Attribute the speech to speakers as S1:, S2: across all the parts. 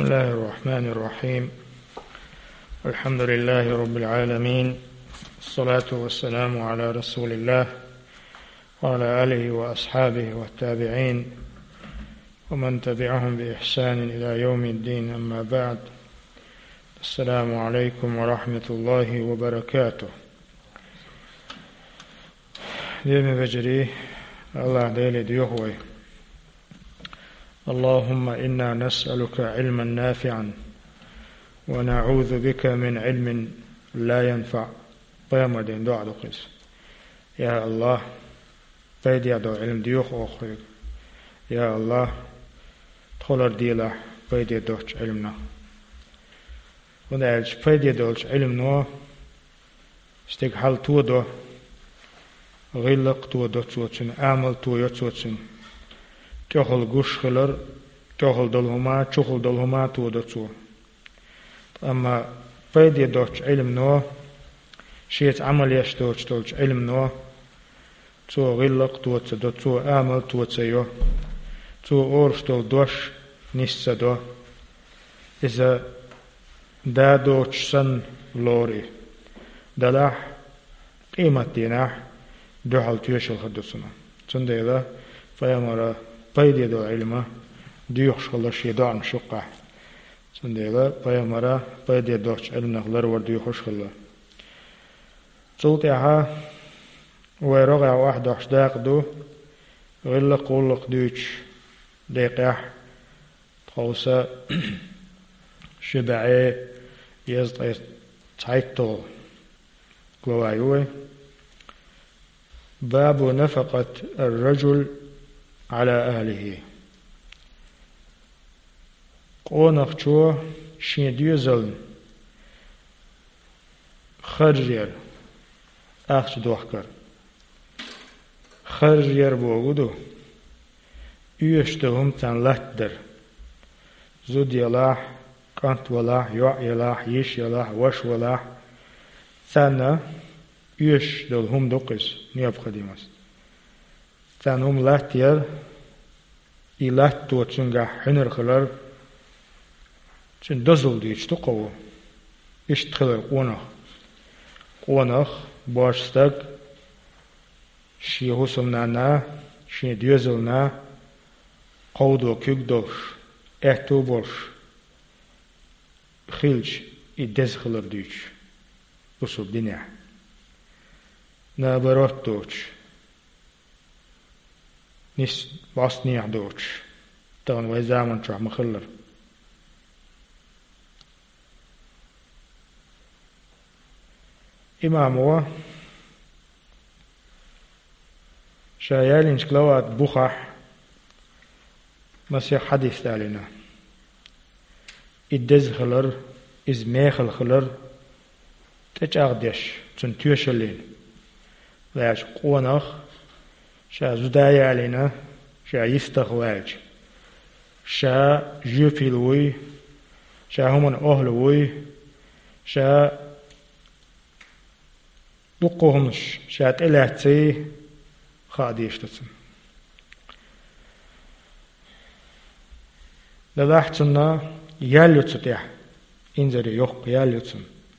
S1: بسم الله الرحمن الرحيم. الحمد لله رب العالمين، الصلاة والسلام على رسول الله وعلى آله وأصحابه والتابعين ومن تبعهم بإحسان إلى يوم الدين، أما بعد. السلام عليكم ورحمة الله وبركاته. ديمي بجري الله ديلي ديوهوي. اللهم إنا نسألك علما نافعا ونعوذ بك من علم لا ينفع. قيامدين دعا دقيس يا الله فيد يدو علم ديوخ أخرج يا الله تخلر ديلا فيد يدوش علمنا ونعج فيد يدوش علمنا استيق حال تودو غلق تودو تسوتشن عمل تو يتسوتشن تخل قش خلر تخل دلهما تخل دلهما تودو تسو. أما فيد يدوش علمنا شيت عمل يشتوش تولش علمنا تو غلق توتس دو تو عمل توتسيو تو أورشتول دوش نسدو إذا دادوش سن لوري دلاح قيمة ديناح دوحل تيوشل خدوسنا تنديلا فيامرا فيد يدو علمه ديوخش خلش يدعن شقه تنديلا فيامرا فيد يدوش علمنا غلر ورديوخش خلا صوتها ويرغع واحد أحداق دو غلق قولق دوش ديقح تخوصا شبعي يزد تعيطو كلوايوه. باب نفقة الرجل على أهله. قونق شو شين ديوزل خرجير أخش دوحكر خرجير بوغدو يشتهم تن لتدر زود يلاح كانت ولاح يوع يلاح يش يلاح وش ولاح ثانا يش دول هم دوقس نياب خديمس ثان هم لاتير إلات توتشنغا حنر خلر چن دزل ديش تقوو إشت خلر قونخ باشستق شي حسمنا شي ديوزلنا قودو كيقدوش احتو بوش خيلش إدز خلر ديش بسو دينيا نابرات دوش نس باسنيع دوش تغن ويزامن شو مخلر إمامه شايالين شكلوات بخح مسيح حديث تالينا إدز خلر إز ميخل خلر تجاغدش تنتيوشلين واج قونخ شا زدايا علينا شا يفتخ واج شا جيفيلوي شا همون أهلوي شا بقوهمش شا تلاتي خاديش تسم لذاحتنا ياليوتستيح إنزري يوق ياليوتسم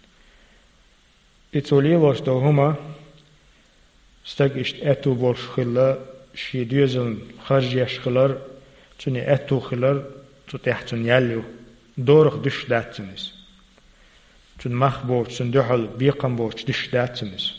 S1: إتولي لوش دو هما استق إشت أتو بولش خلا شي ديوزن خرجيش خلر توني أتو خلر تتيح تون ياليو دورخ دش داتسنس تون مخ بوش تون دوحل بيقم بوش دش داتسنس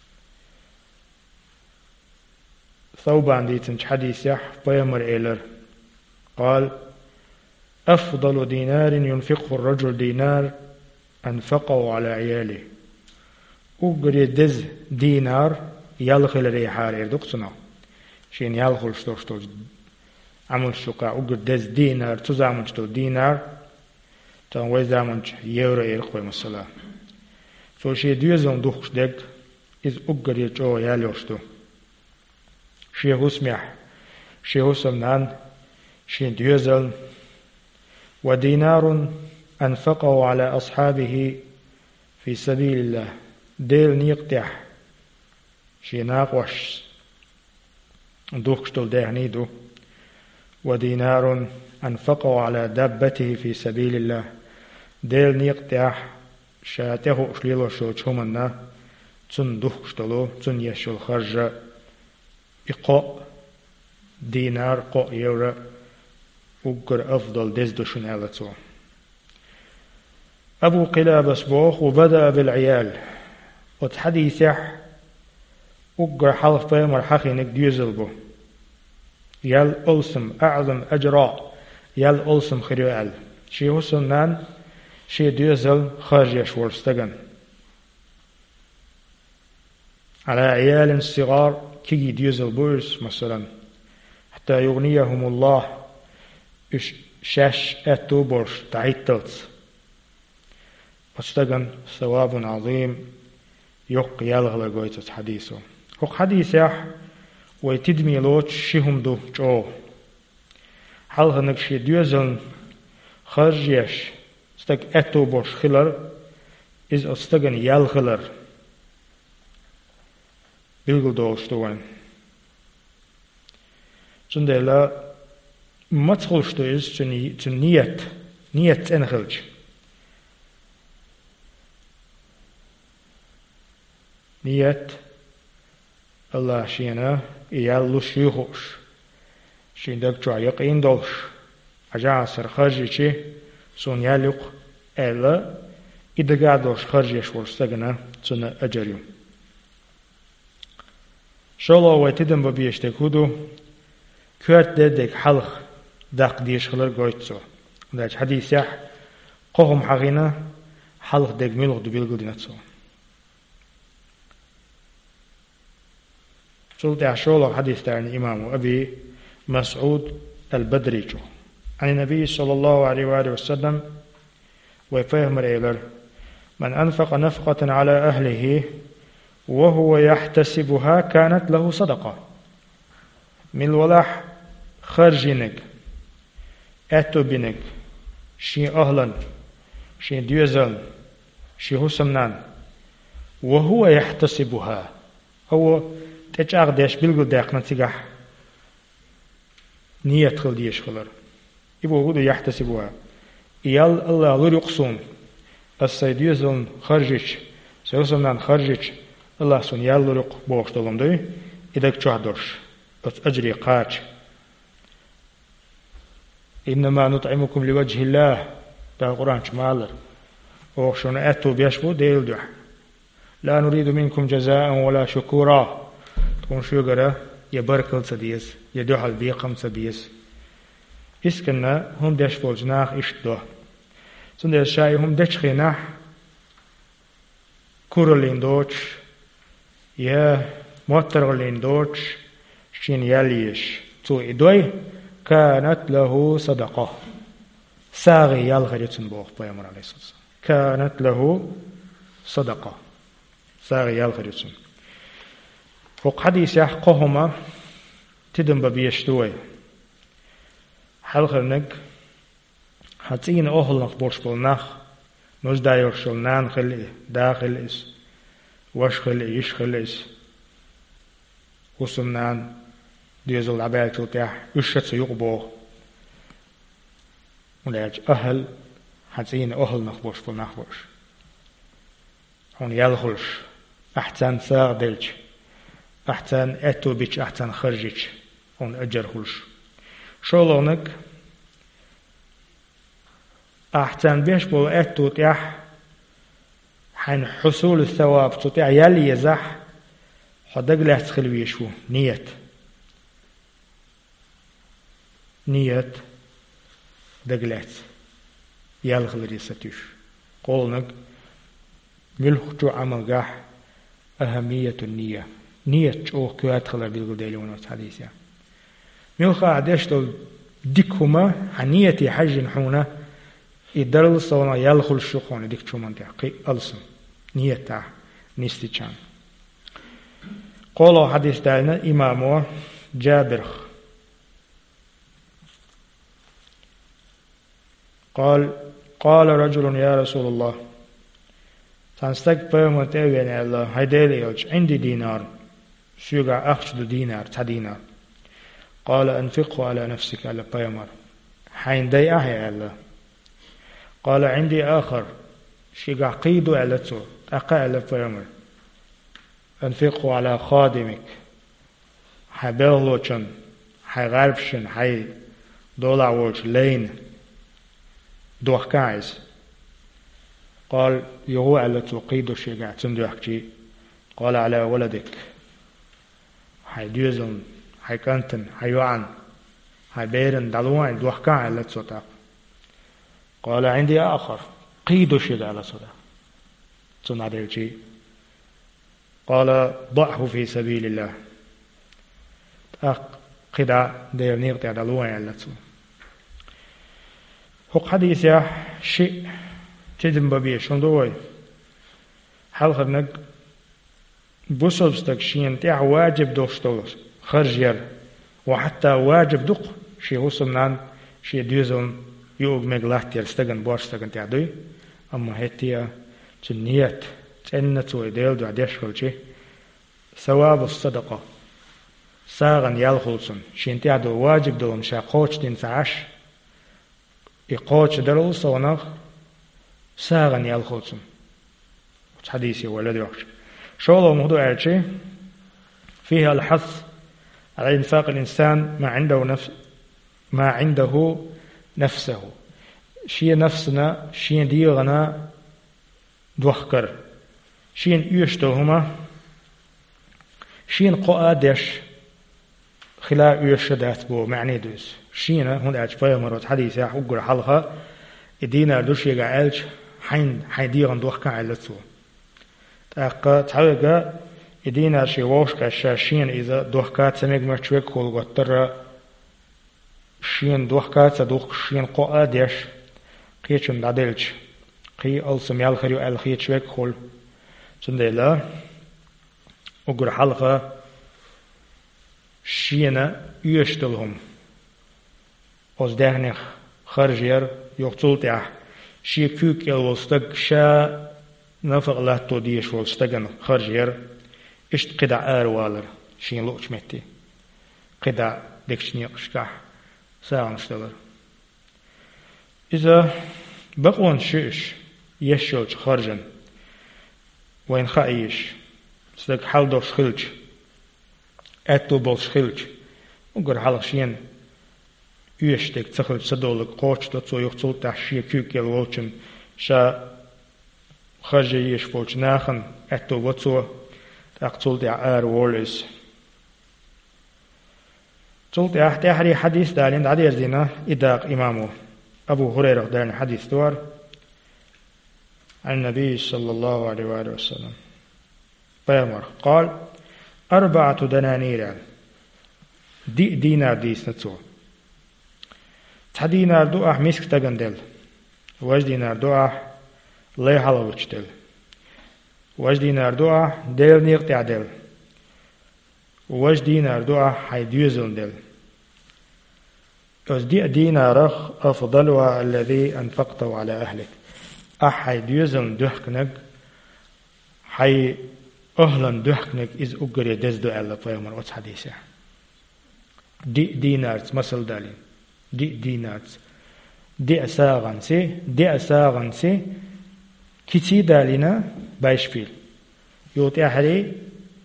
S1: ثوبان ديتن حديث يح بيمر إيلر قال أفضل دينار ينفقه الرجل دينار أنفقه على عياله. أقري دز دينار يالخل ريحار يردقصنا شين يالخل شتوشتو عمل شقا أقر دز دينار تزامن شتو دينار تان ويزامن يورو يرقوي مسلا سو شي ديوزن دوخش دق إذ أقر يجو يالوشتو شي هسمح شي هسمنان شي ديوزن ودينار أنفقه على أصحابه في سبيل الله ديل نيقتح شي ناقوش دوخشتل دهنيدو ودينار أنفقه على دابته في سبيل الله ديل نيقتاح شاته أشليلو شو تشومنا تن دخشتلو تن يشل خرج إقو دينار قو يورا وقر أفضل دزدشن ألتو أبو قلابة سبوخ وبدأ بالعيال وتحديثح وقر حلف بيمر حقينك ديوزلبو يال ألسم أعظم أجراء يال ألسم خريوال شي حسنان شي ديوزل خارجيش ورستغن على عيال صغار كي ديوزل بورس مثلا حتى يغنيهم الله شاش أتو برش تعيطلت واستغن ثواب عظيم يق يالغلا قويتت حديثه هو حديث يح ويتدمي لوش شيهم دو جو حالها نكشي ديوزن خارجيش استغ أتو برش خلر إز استغن يالغلر بيلغل دوش دوان زندلا ما تخلش تو إز نيت انخلج نيت الله شينا يالو شيخوش شين دك جوا يقين دوش أجا سر خرجي سون يالوق ألا إدقا دوش خرجي شورستغنا سنة أجريو شولو ويتدن ببيشتك هدو كوات ديك حلق داق ديش خلر قويتسو داج حديث يح قوهم حقينا حلق ديك ميلوغ دبيلغو ديناتسو سلطة عشولة حديث عن الإمام أبي مسعود البدري عن النبي صلى الله عليه وآله وسلم ويفهم رأيلر من أنفق نفقة على أهله وهو يحتسبها كانت له صدقة من الولاح خرجينك أتو بينك شي أهلا شي ديوزل شي هسمنان وهو يحتسبها هو تجاق ديش بلغل داق نتيجح نية خل ديش خلر يبو هدو يحتسبوها إيال الله لور يقصون السيديوزن خرجيش سيوسمنان خرجيش الله سون يال لور يق بوش دولم دوي إدك جهدرش أجري قاج إنما نطعمكم لوجه الله تا القرآن شمالر وشون أتو بيشبو ديل دوح لا نريد منكم جزاء ولا شكورا تكون شو قرأ يبركل سديس يدوحل بيقم سديس إسكنا هم دش فولجناخ إشتو سند الشاي هم دش خيناح كورلين دوش يا موترلين دوش شين ياليش تو إدوي كانت له صدقة ساغي يالغريتن بوخ بيامر عليه الصلاة والسلام كانت له صدقة ساغي يالغريتن فوق حديث يحقهما تدن ببيشتوي حلقرنك حتين أهلنك بورش بولناخ نوز دايور شلنان خلي داخل إس وش خلي إيش خلي إس وسمنان ديزل عبالك تلتاح يشت سيقبوه ولاج أهل حتين أهلنك بورش بولناخ بورش هون يالخلش أحسن ساغ دلج أحسن أتو بيش أحسن خرجيش هون أجر خلش شولونك أحسن بيش بول أتو تيح حين حصول الثواب تطيع يلي يزح حدق لا تخلوي شو نية دقلات يالخل ريستيش قولنك ملخجو عمل قاح أهمية النية نية شو كوات خلر بيلقو ديلون وتحديث ملخا عدش دول ديكهما حنيتي حج حونا يدرل صونا يالخل الشخون ديك شو من تحقي ألسم نية تاع نستيشان قولوا حديث دالنا إمامه جابر قال رجل يا رسول الله تنستقبل متأوين الله هيدالي يلج عندي دينار شوغا أخشد دينار تدينار قال أنفقه على نفسك على بيمر حين دي أحيا الله. قال عندي آخر شي قيدو على تو أقال فيمر أنفقوا على خادمك حبيغلوشن حي غربشن حي دولار ووش لين دوخ كايز. قال يهو على تو قيدو شي قاعد تندوحكي. قال على ولدك حي ديوزن حي كنتن حي يوعن حي بيرن دلوان دوخ كاي على تو. قال عندي آخر قيدو شي على صدا تنادلشي. قال ضعه في سبيل الله قدا دير نيغتي على لوين على تو. هو حديث يا شيء تدم ببيه شندوي حال خدنك بوسلبستك شين تاع واجب دوشتولس خرجير وحتى واجب دق شي وصلنا شي ديوزن يوغ مغلات يستغن بورستغن تاعدوي. اما هتيا تنيت تنتو يديل دو عديشكولشي ثواب الصدقة ساغن يالخلصن شين تاعدو واجب دولم شا قوش دين سعش يقوش دلو صونغ ساغن يالخلصن. حديثي ولد وحش شغله موضوع عرشي فيها الحث على إنفاق الإنسان ما عنده نفسه شي نفسنا شي ديغنا دوخكر شين يشتهما شين قادش خلا يشدات بو معني دوس شينا هون أج فيها مرات حديثة حقر حلقة الدينا دوش يقعالش حين ديغن دوخكا علتو تاقا تحويقا الدينا شي ووشكا شاشين إذا دوخكات سميق مرشوك خلق وطر شين دوخكات دوخ شين قادش قيشن دادلش قي ألسم يالخريو ألخيت شوك خل سندلا أقر حلقة شينا يشتلهم أزدهنخ خرجير يقتلتع شي كوك الوستق شا نفق لا توديش والستقن خرجير اشت قدع آروالر شين لوش متي قدع ديكشني قشكح ساعة نشتغل. إذا بقون شيش يشلج خرجن وين خايش سلك حلدوش خلج أتو بولش خلج وقر حلق شين يشتك تخلج صدولك قوش تتصو يقتل تحشي كيوك يلوشن شا خرج يشفوش ناخن أتو وطو تقتل دعار ووليس تلت تحري حديث دالين عدير زينا إداق إمامه أبو هريرة دالين حديث دوار عن النبي صلى الله عليه وآله وسلم بيامر قال 4 دنانير دينار ديس نتسو دينار دو مسك تغندل واج دينار دو لي حلوش دل واج دينار دو ديل نيقتع دل واج دينار دو حيديوزن دل واج دينار أفضلها الذي أنفقته على أهلك أحي ديوزن دهكنك حي أهلا دهكنك إذ أقري دزدو ألا فيامر واتس حديثة دينارز مثل دالين دينارز دي أساغنسي كتي دالينا بايشفيل يوتي أحري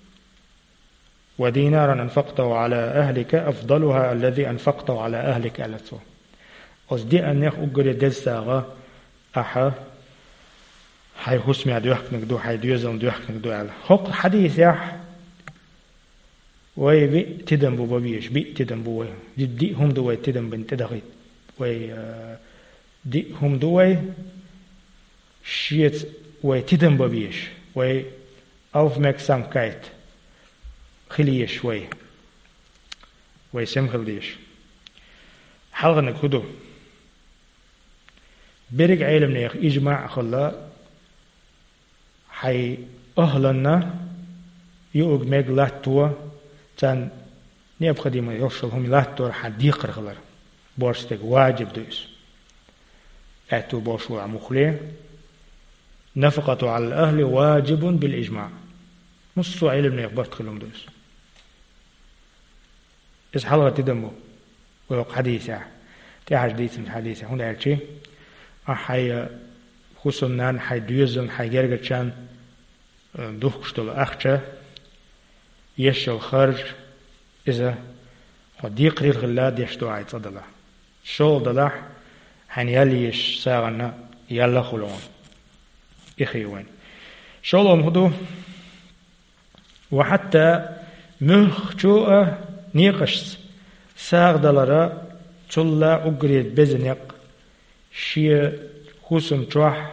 S1: ودينارا أنفقته على أهلك أفضلها الذي أنفقته على أهلك ألتو أز دي أنيخ أقري دزداغا أحا حي حسمي دوحكنك دو حي ديوزن دوحكنك دو على حق حديث يح وي بي تدم بو ببيش بي تدم بو دي هم دوي تدم بنت دغيت وي دي هم دوي شيت وي تدم ببيش وي أوف مك سام كايت خليش وي سم خليش حلغنك هدو برق علم نيخ إجماع خلا حي أهلنا يوغ ميغ لاتوا تان نيب خديمة يوصلهم لاتوا حديق رغلر بورستك واجب دوس أتو بوشوع مخلي نفقة على الأهل واجب بالإجماع نصو علم نيخ برتخلهم دوس إس حلغة تدمو ويوق حديثة حديث من حديث هون أرجع أحيا خصوصاً حي دوزن حي جرجتشان دوخشتل أخشة يشل خرج إذا قديق ريل غلاد يشتو عيد صدلا شول دلح حن يليش ساغنا يلا خلون إخيوين شولهم هدو وحتى مخشوء نيقش ساغ دلرا تلا أقريد بزنق شي خصم تروح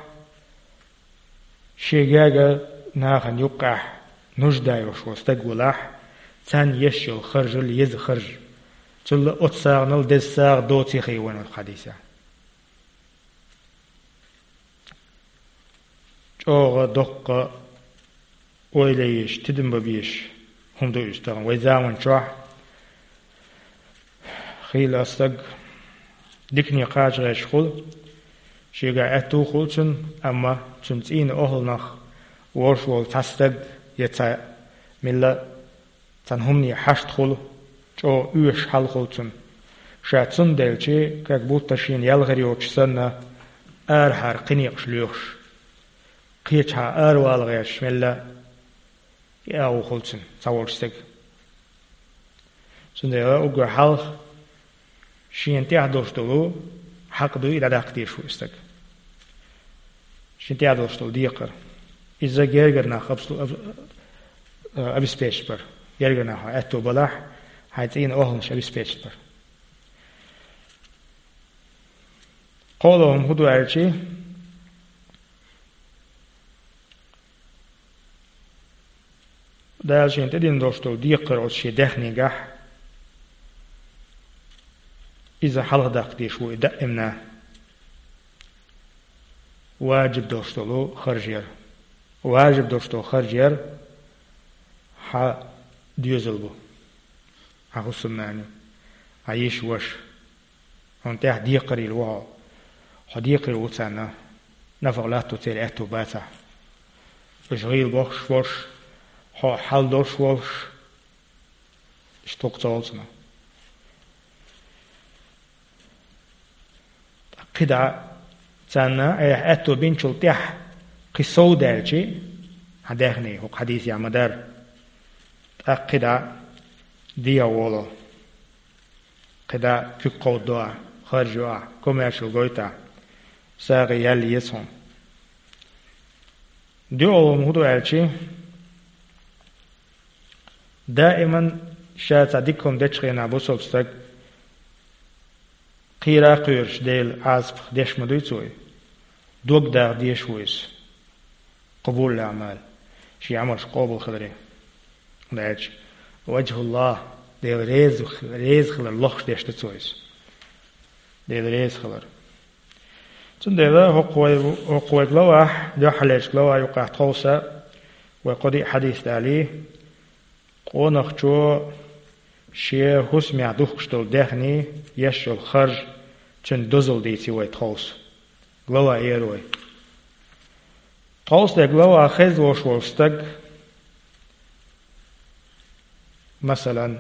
S1: شي جاجا ناخن يقع نجدا وشو استقبلح تان يشل خرج اللي يز خرج تلا أتساغ نل دساغ دوتي خيوان الحديثة جوغ دقة ويليش تدم ببيش هم دو يستغن ويزاون تروح خيل أستق ديكني قاج غيش خل شيغا أتو خلتن أما تنتين أهلنخ ورشول تستق يتا ملا تنهمني حشت خل جو يوش حل خلتن شاتسن دلچي كاك بوتشين يلغريوش سنة أرحر قنيقش ليوش قيتها أروال غيش ملا ياو خلتن تصورستق سنديلا أقر حلق شين تيادوش دلو حق دو إلى داقتي شو استك شين تيادوش دلو ديقر إذا جيرجرنا خبصلو أبس بيشبر جيرجرنا أتو بلاح هايتين أهلش أبس بيشبر قولهم هدو أرشي دال شين تدين دوش دلو ديقر أتشي دخني جح إذا حلق داقتي شو يدقمنا واجب دوشتلو خرجير واجب دوشتلو خرجير ها ديوزلبو ها خصماني عيش وش هون تاه ديقري الوعو حديقي الوطانا نفغلاتو تيل اتو باتا اشغيل بوش وش حال دوش وش اشتوق تولتنا قدا تانا ايه اتو بنشل تيح قصو دالشي هداخني هو حديث يا مدار قدا ديا وولو قدا كيقو دوا خرجوا كوميرشل غويتا ساقي يلي يسهم ديو مهدو الشي دائما شات عديكم دتشغينا بوصوبستك قيرا قيرش ديل عازف ديش مدويتوي دوك داغ ديش ويس قبول الأعمال شي عمرش قابل خضري دايش وجه الله ديل ريز خلر لخش ديش تتويس ديل ريز خلر تن ديل هو قوي لواح دو حليش لواح يقع توسا وقضي حديث دالي قونخشو شي حسمي دوخشتل دخني يشل خرج چن دوزل ديتي وي توس غلوا ايروي توس ده غلوا خز وشوستق مثلا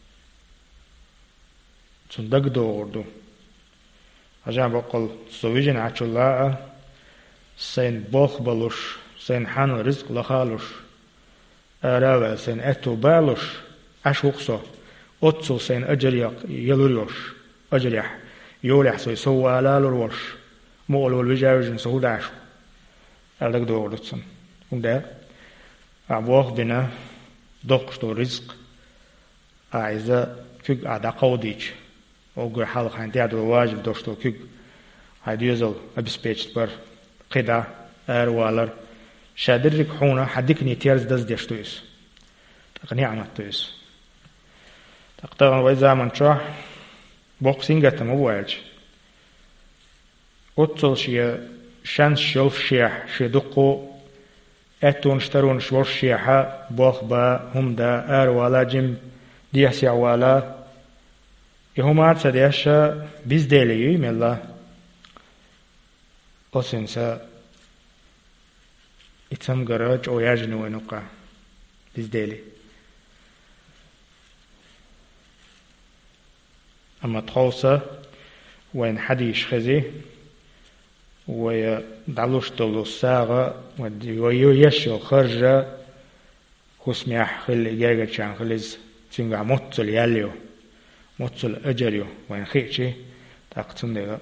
S1: چن دق دوردو عجان بقل سويجن عچلا سين بوخ بلوش سين حان رزق لخالوش اراوه سين اتو بالوش اشوقسو أتصل سين أجريق يلوريوش أجريح يولح سوى على لورش مول والبجاوجن سهود عشو أردك دوردتسن وده أبوه بنا دقشتو رزق أعزا كيك أعدا قوديش وقر حالق عن تعدو واجب دوشتو كيك هيديوزل أبسبيتش بر قدا أروالر شادرك حونا حديكني تيرز دز ديشتويس تقني عمتويس تقطعن وإذا من شاء بوكسينغ تموالج أتصل شيء شانس شلف شيح شدقو أتون شترون شور شيحة بوخ با هم دا أروالا جم ديحسي عوالا يهم عرصة ديحشا بيز ديليو ملا أسنسا اتسام غراج أو ياجنو ونقع بيز ديلي أما تخوصة وين حديش خزي ويدعلوش طلو الساغة ويشل خرجة خسميح خل إجاجة شان خلز تنقع مطل ياليو مطل أجريو وين خيتشي تاقتن ديغا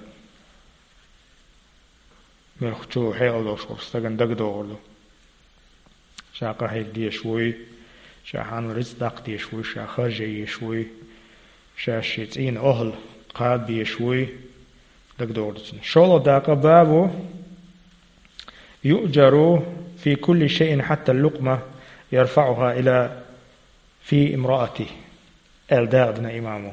S1: مرخشو حيالو شوستاقن دقدورلو شاقا هيك دي شوي شاحان رزدق دي شوي شا خرجي شوي شا شيتين أهل قاد دي شوي دقدورتن شولو داقا بابو يؤجر في كل شيء حتى اللقمة يرفعها إلى في امرأته الدادنا إمامه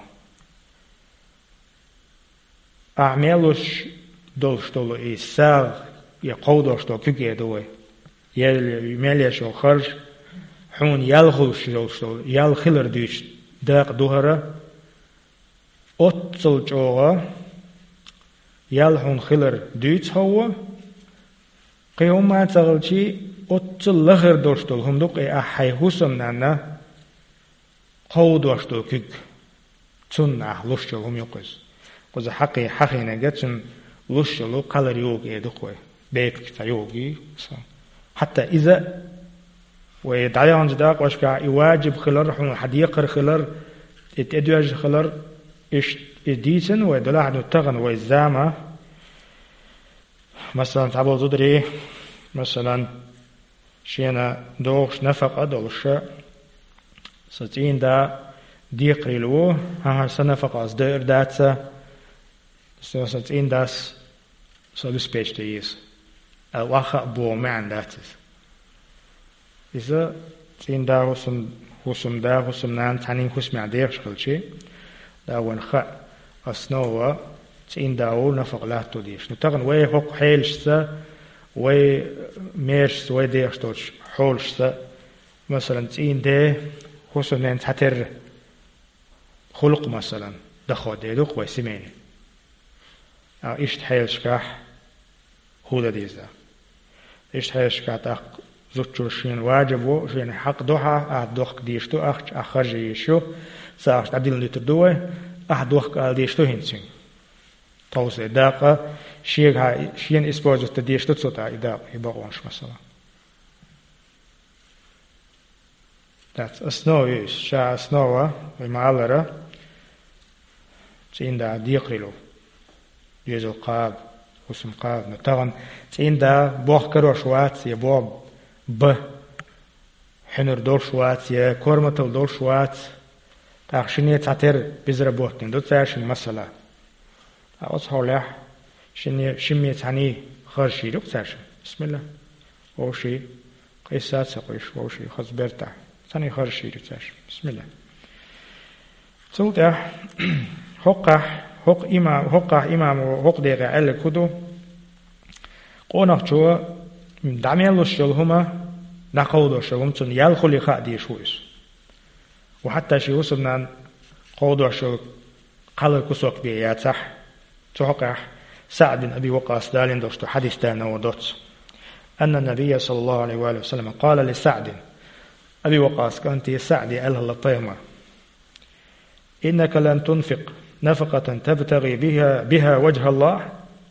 S1: أعملوش دولش دولو إيساغ يقودوش دول كيكي دوي يمليش الخرج حون يلخلش دولش دول يلخلر ديش داق دوهرة أتصل جوغا يلحون خلر ديش هو قيوم ما تغلشي أتصل لخر دوش دول هم دوك أحي حسم نانا قودوش دول كيك تنع لش هم يقز قز حقي نجتن لش لو قلر يوغي دقوي بيك تيوغي حتى إذا ويدعيان جداق واشكا يواجب خلر حون حد يقر خلر يتأدواج خلر إش ديتن ويدلع نتغن ويزامة مثلا تعبو ضدري مثلا شينا دوغش نفقة دولش ستين دا ديقري لو ها سنفقة أصدر داتسا ستين داس سلوس بيش تيس الواقع بو معن داتس إذا ستين دا حسم نان تانين حسم عديرش خلشي دا ونخا أصنوه ستين داو نفق لا توديش نتغن وي حق حيلشتا وي ميرش وي ديرشتوش حولشتا مثلا ستين دا حسم نان تحتر خلق مثلا دخو ديدوك وي سميني إشت حيلشكاح هو ديزا إشت حيلشكاح تاق زوجو شين واجبو شين حق دوحا دوخ ديشتو أخرج يشو ساعش تعديل لتر دوي دوخ قال ديشتو هنسين توسي داقا شين إسبوزو تديشتو تسوتا إداق يبغونش مثلا That's أسنوي شا أسنوة ومعالرة تين دا ديقرلو يزو قاب وسم قاب نتغن تين دا بوخ كرو شوات يبوغ ب حنر دور شوات يا كورمتل دور شوات تاخشني تعتر بزر بوتين دو تاشن مسألة أوس هولح شمية تعني خرشي دو تاشن بسم الله وشي قيسات سقيش وشي خزبرتا تعني خرشي دو تاشن بسم الله سلطة حق إمام وحق ديغة على كدو قونك جوا دعميلو الشلهما نقودو الشلهم تن يالخلي خادي شويس وحتى شي وصلنا قودو الشل قال كسوك بياتح تحقح سعد بن أبي وقاص دالين دوشتو حديث تانا ودوت أن النبي صلى الله عليه وآله وسلم قال لسعد أبي وقاص كانت سعد أله اللطيمة إنك لن تنفق نفقة تبتغي بها وجه الله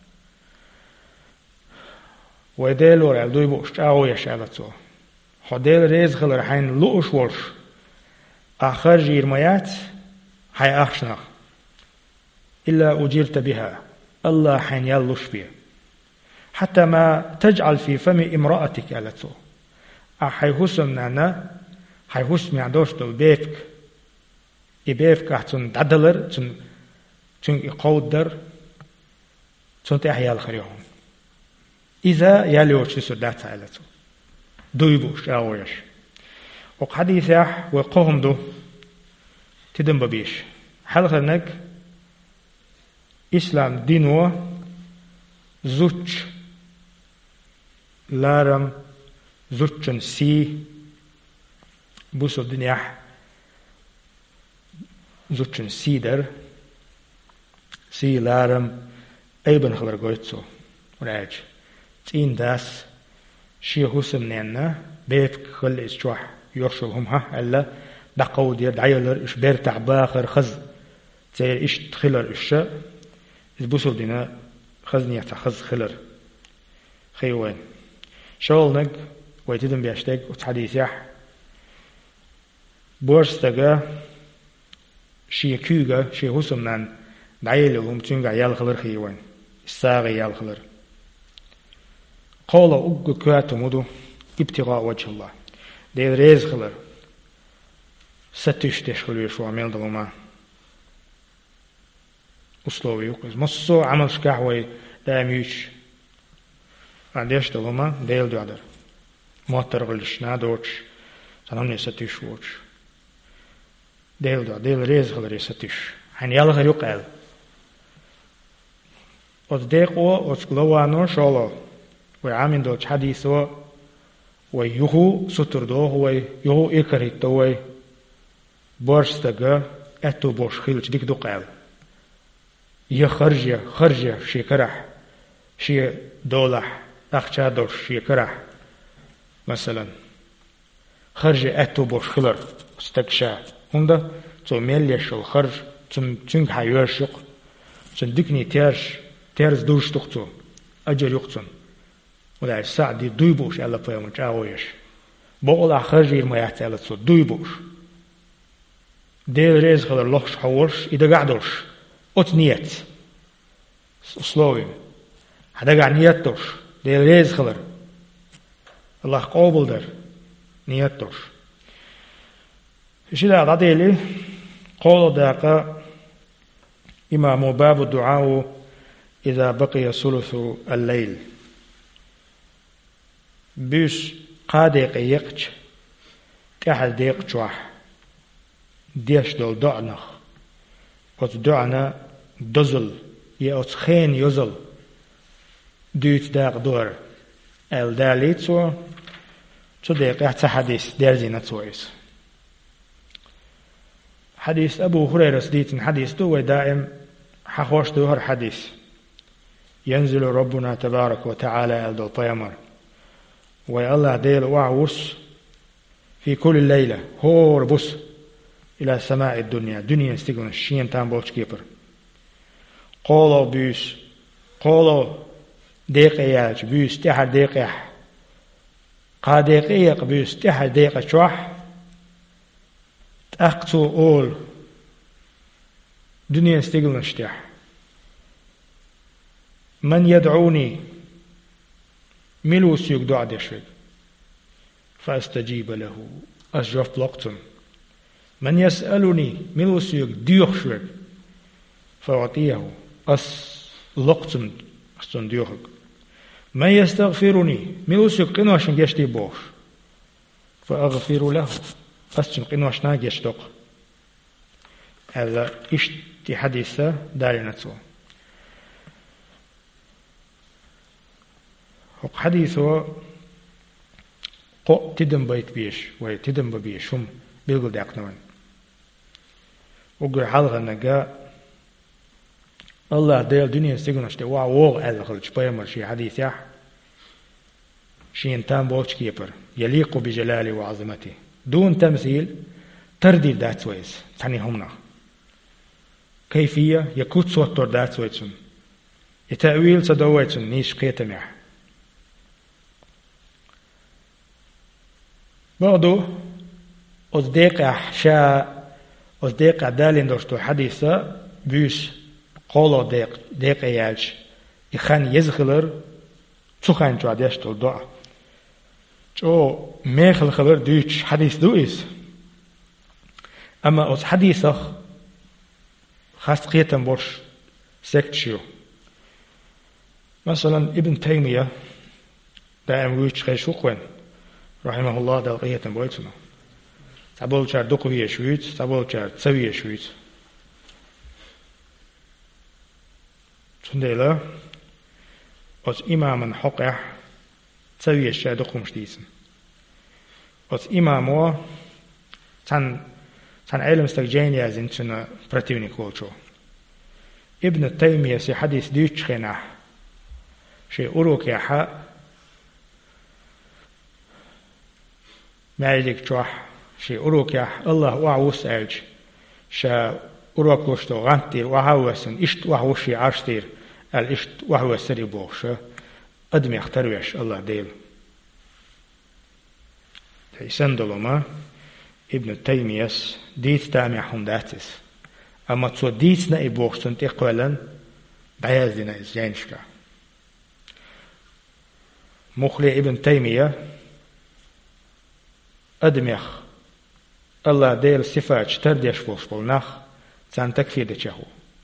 S1: ويديل ورع دوي بوش أو يشعلتو حديل ريز خلر حين لؤش ورش آخر جيرميات حي أخشنخ إلا أجيرت بها الله حين يلوش بها حتى ما تجعل في فم امرأتك ألتو حي حسم نانا حي حسم يعدوش دول بيفك إبيفك أحتن دادلر تن يقودر تن تحيا الخريهم إذا يلوش سدات ألتو دويبوش أويش وقحديثة وقوهم دو تدن ببيش حلقنك إسلام دينو زوج لارم زوجن سي بوسو دنيا زوجن سيدر سي لارم أيبن خلر قويتسو وراج تين داس شي حسم نينا بيت خل إسجوح يرشلهم ها ألا دقو دير دعيلر إش بير تعباخر خز تير إش تخلر إش بوصل دينا خزنية خز خلر خيوان شغلنك ويتدم بيشتك وتحديث يح بورستغا شي كوغا شي هسمنان دعيلهم تنغا يالخلر خيوان الساغي يالخلر قول أقو كواتو مدو ابتغاء وجه الله دي ريز خلر ستش تشخل يشوى ميل دلوما أسلوبي يقز مصو عمل شكاحوي دائم يوش عنديش دلوما ديل دوادر موتر غلش نادوش سنمني ستش ووش ديل ريز خلر يستش حين يالخر يقال أصدقوا أسقلوانو شولو وعامين دوش حديثو ويهو ستر دوه ويهو إكريت دوه بورستغا أتو بوش خيلش ديك دوقال خرجة شي كرح شي دولح أخشى دوش شي كرح مثلا خرجة أتو بوش خلر استكشا هندا تو ميليش الخرج تنك حيوشق تندكني تيرز دوش تقتو أجر يقتن ولا السعدي دويبوش ألا فيهم جاويش بقول خرجي ما يحتاج تصو دويبوش ديل ريز خلر لخش حورش إذا قعدوش أتنيت سلوين هذا قاعد نيتوش ديل ريز خلر الله قابل در نيتوش شيء هذا ديلي قول داقة إمام باب الدعاء إذا بقي ثلث الليل بيش قادق يقش كحل ديق جوح ديش دول دعنخ وتدعنا دزل يأتخين يزل دوت داق دور الداليتو تديق يحتى حديث ديرزينة تويس حديث أبو هريرة سديت حديث دو دائم حخوش دوهر حديث ينزل ربنا تبارك وتعالى الدو طيمر والله ديل وعوس في كل ليلة هور بس إلى سماء الدنيا دنيا استيقون الشين تام بولش كيبر قولوا بيس قولوا ديقياج بيس تحر ديقيح قاديقيق بيس تحر ديق شوح تأقتو أول دنيا استيقون اشتح من يدعوني ملوس يقدع دشوك فاستجيب له أشرف لقتم من يسألني ملوس يقديوخ شوك فأعطيه أس لقتم أستن ديوخك من يستغفرني ملوس يقنوا عشان يشتي بوش فأغفر له أستن قنوا عشان يشتق هذا إشتي حديثة دارنا تو حديثه قو تدم بيت بيش ويتدم بيش هم بيقول داقنون وقر حلقة نجا الله ديل دنيا سيقنا شتى وعوغ ألغل شبيمر شي حديث يح شي انتام بوش كيبر يليق بجلاله وعظمته دون تمثيل ترديد دات ويز تعني همنا كيفية يكوت صوتور دات ويزن يتأويل صدويزن نيش قيتمح بعدو أصدق دالين دوشتو حديثة بيش قولو ديق يالش يخان يزخلر تخان جو عديشتو الدعاء جو ميخل خلر دوش حديث دوئيس أما أص حديثة خاص قيتن بوش سكتشيو مثلا ابن تيمية دائم ويش خيشو قوين رحمه الله دلقية بويتنا تابول شار دقوية شويت تابول شار تسوية شويت تنديلا أس إماما حقه تسوية شار دقوم شديسن أس إمامو تان علم استجين يازن تنا براتيوني كولشو ابن تيمية سي حديث ديوش خيناه شي أروك يا حق مالك جوح شي أروك يا الله وعوس ألج شا أروكوشتو غانتير وهاوسن إشت وهوشي عاشتير الإشت وهو سري بوش أدم يختروش الله ديل يسندلو ما ابن تيميس ديت تامع حمداتس أما تو ديت نأي بوشتن تقولا بعيازنا إزيانشكا مخلي ابن تيمية أدميخ الله ديل صفات ترديش بوش بولناخ تان تكفير ديشهو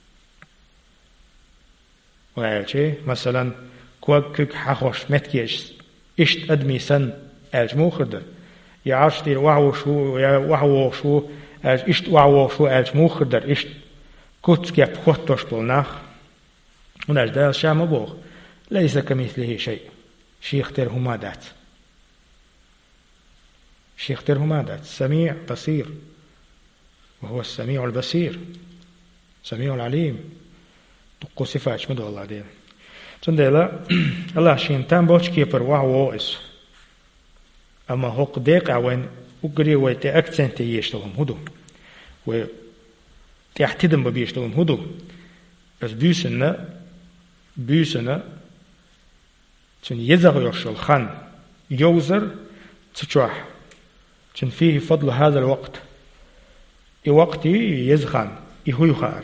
S1: وعلشي مثلا كوك حخوش متكيش إشت أدمي سن ألج موخردر يعاشتير وعوشو إشت وعوشو ألج موخردر إشت كوتس كيف خوتوش بولناخ ونجد شام بوغ ليس كمثله شيء شيختر همادات شيختر همادات سميع بصير وهو السميع البصير سميع العليم تقو صفات مدو الله ديل تندلا الله شين تام بوش كيبر وعو إس أما هوق ديق عوين وقري ويتي أكسنت يشتغم هدو وتحتدم بيشتغم هدو بس بيسنا تن يزغ يرشل خان يوزر تشوح تن فيه فضل هذا الوقت وقتي يزخان يهو يخار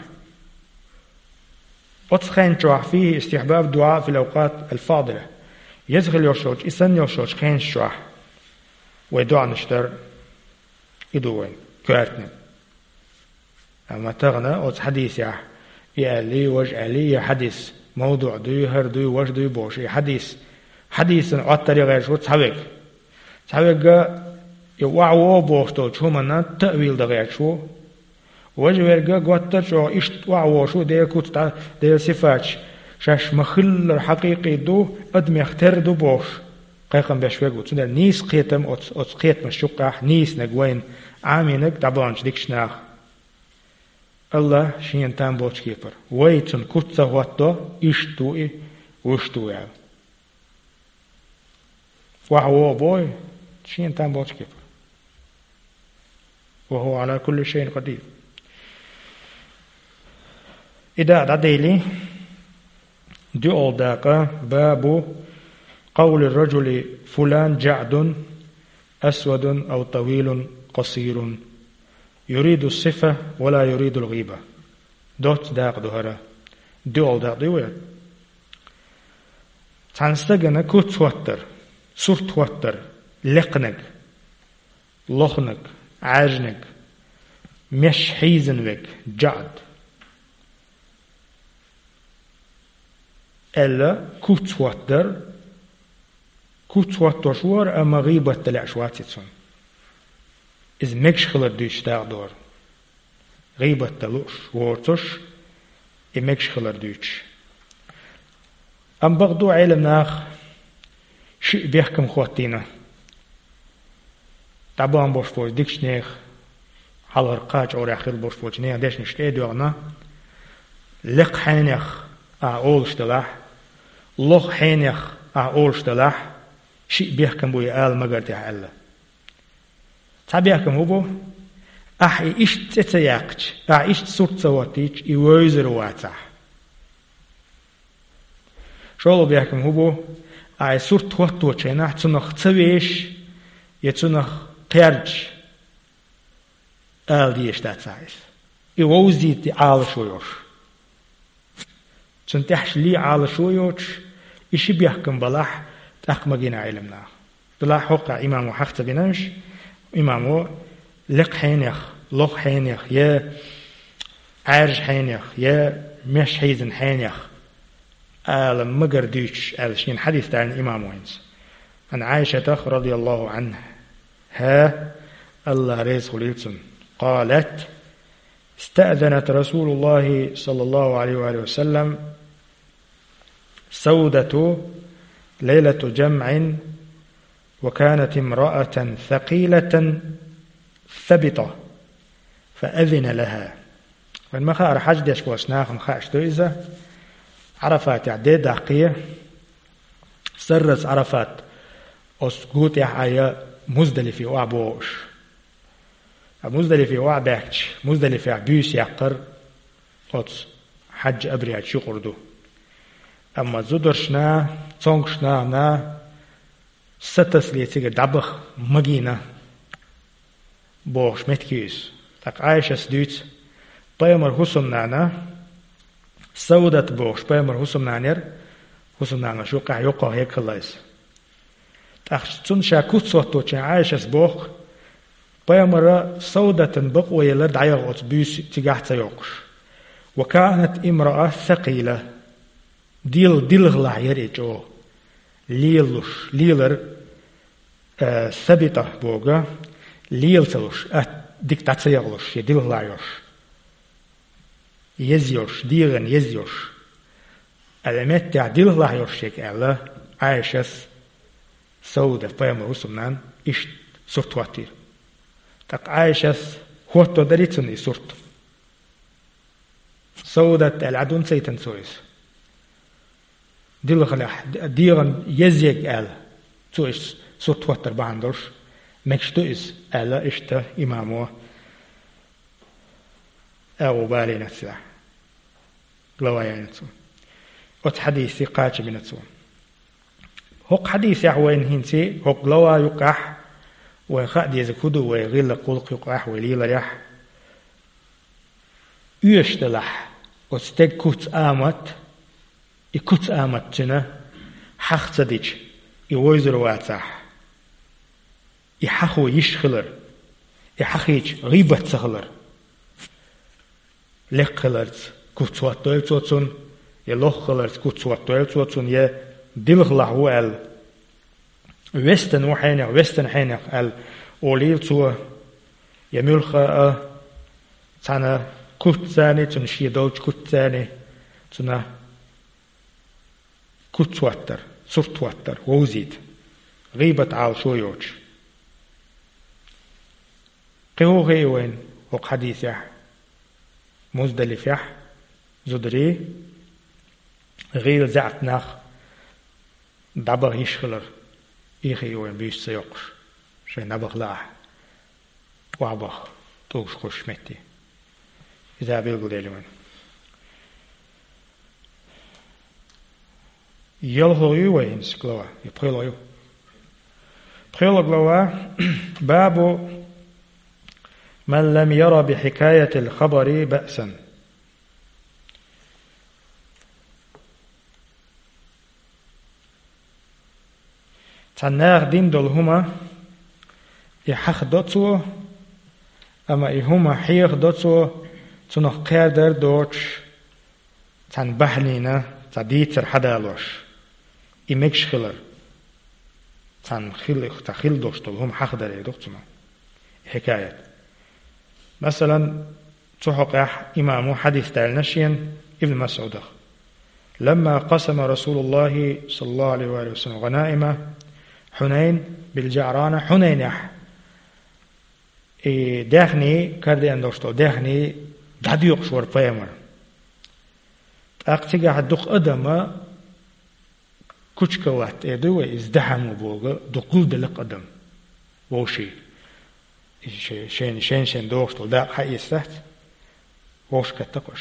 S1: وتسخين تشوح فيه استحباب الدعاء في الأوقات الفاضلة يزغل يرشوش إسان يرشوش خين شوح ويدعى نشتر يدوين كوارتنا أما تغنى وتس حديث يألي وجألي حديث موضوع دو هر دو وش دو بوش حديث عطري غير شو تسحبك يوعو بوشتو شو منا تأويل دا غير شو وجويرجا قوتر شو إشت وعو شو دي كوت دي صفات شاش مخل حقيقي دو أدم يختار دو بوش قيقم بشويقو تسنى نيس قيتم أتس قيتم الشقاح نيس نقوين عامينك دابانش ديكشناخ الله شين تام بوش كيبر ويتن كوتسا واتو إشتوئي وشتوئي وعو بوي شين تام بوش كيبر وهو على كل شيء قدير إذا دعيلي دعو داقة باب قول الرجل فلان جعد أسود أو طويل قصير يريد الصفة ولا يريد الغيبة دوت داق دهرة دعو داق دوير تنستغن كوت توتر سور توتر لقنك لخنك عاجنك مش حيزنك جعد ألا كوت توتر شوار أما غيبة تلع شواتيتون إذ مكش خلر دوش داق دور غيبة تلوش وورتوش مكش خلر دوش أم بغدو علم ناخ شيء بيحكم خواتينا طبعا بوش فوش ديكش نيخ على رقاج أو رأخير بوش فوش نيخ ديش نشتي دوغنا لق حينيخ أولش دلاح لغ حينيخ أولش دلاح شيء بيحكم بو يقال مقرتي حالا بيحكم هو بو أحي إشت تتياقش إشت صورت سواتيش يوزر واتح شو بيحكم هو بو صورت واتو تشيناح تنخ تسويش يتنخ قيرج ديش تاتسايس يوزيت عال شويوش تنتحش لي عال شويوش إشي بيحكم بلاح تأقمقنا علمنا بلاح حقا إمامو حقت بناش إمامو لق حينيخ لغ حينيخ يا عارج حينيخ يا مش حيزن حينيخ آلم مقر ديش آلشين حديث عن إمامو هنس عن عائشة رضي الله عنها الله ريز خليلتن قالت استأذنت رسول الله صلى الله عليه وآله وسلم سودة ليلة جمع وكانت امرأة ثقيلة ثبتة فأذن لها وإنما خار حجدش واسناخم خاش دوئزة عرفات عديد دقية سرس عرفات أسقوط يحيى مزدلفة وعبوش مزدلفة وعباكش مزدلفة عبوش يقر أوت حج أبريات شو قردو أما زودرشنا تونغشنا نا ستس ليتيجا دبخ مجينا بوش متكيس تك عايشة سديت بيمر حسم نانا سودت بوش بيمر حسم نانير حسم نانا شو قاع يقع هيك خلاص تخش تنشا كوتسوتو تشا عايشة سبوخ بيمر سودة بق ويلا دعيغوت بيس تجاحت يوقش وكانت امرأة ثقيلة ديل غلا يريجو ليلر ثبتة بوغا ليلتلوش ديكتاتيغلوش يديل غلايوش يزيوش ديغن يزيوش المت تاع ديل غلايوش يك ألا عايشة سودة بيمر وسمنان إيش صرت واتير تق عايشة هوتو دريتني صرت سودة العدون سيتن سويس ديغن يزيك آل سويس صرت واتر باندوش مكشتويس آلا إشتا إمامو أو بالي نتسا غلوايا نتسو أت حديثي قاتش بنتسو هق حديثي عوين هنسي هق غلوا يقح وخاد يزكودو ويغيل قلق يقح وليل ريح يشتلح وستيق كوت آمت يكوت آمت جنا حق صديج يويزر واتح يحخو يشخلر يحخيج غيبت سخلر لك خلرت كوت سوات دويل توتون يلوخ خلرت كوت سوات دويل توتون يدلغ لحو ال وستن وحينك وستن حينك ال أوليل تو يملخ تانا كوت ثاني تنشي دوج كوت ثاني تنا كوت واتر صرت واتر ووزيد غيبة عال شو يوج قهو غيوين وق حديث يح مزدلف يح زدري غير زعت ناخ دبغ يشخلر يخيوين بيش سيوقش شي نبغ لاح وعبغ توش خوش متي إذا بيلقوا ديلون يلهو يوين سكلوا يبخلوا يو بخلوا قلوا باب من لم يرى بحكاية الخبر بأسا تناغ دين دولهما يحخ دوتسو أما إهما حيخ دوتسو تنخ قادر دوتش تن بحلينا تديتر حدالوش إمكش خلر تن خيل دوش دولهم حق داري دوتسما حكاية مثلا تحقح إمام حديث تالنشين ابن مسعود لما قسم رسول الله صلى الله عليه وآله وسلم غنائم حنين بالجعرانة حنين يح داخني كردي اندوشتو داخني داديوق شور بيامر اقتقى حدوق ادم كوشكوات ادو ازدحموا بوغا دقول دلق ادم ووشي شين دوشتو دا حي استهت ووش كتقوش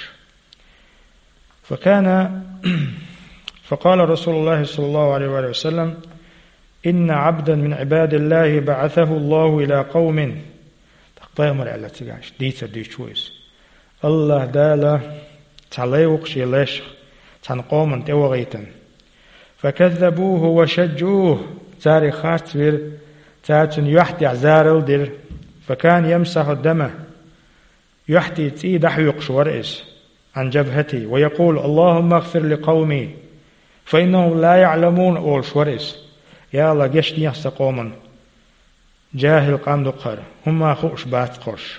S1: فقال رسول الله صلى الله عليه وآله وسلم إن عبدا من عباد الله بعثه الله إلى قوم تقطيمر على تقاش ديتر ديشويس الله دالا تعليوق شيلش تنقوم توغيتا فكذبوه وشجوه تاري خاتبر تاتن يحتي عزارل دير فكان يمسح الدم يحتي تيدح يقشورئس عن جبهتي ويقول اللهم اغفر لقومي فإنهم لا يعلمون أول شورئس يا الله جشت يحس قوما جاهل قام دقر هم خوش بات قش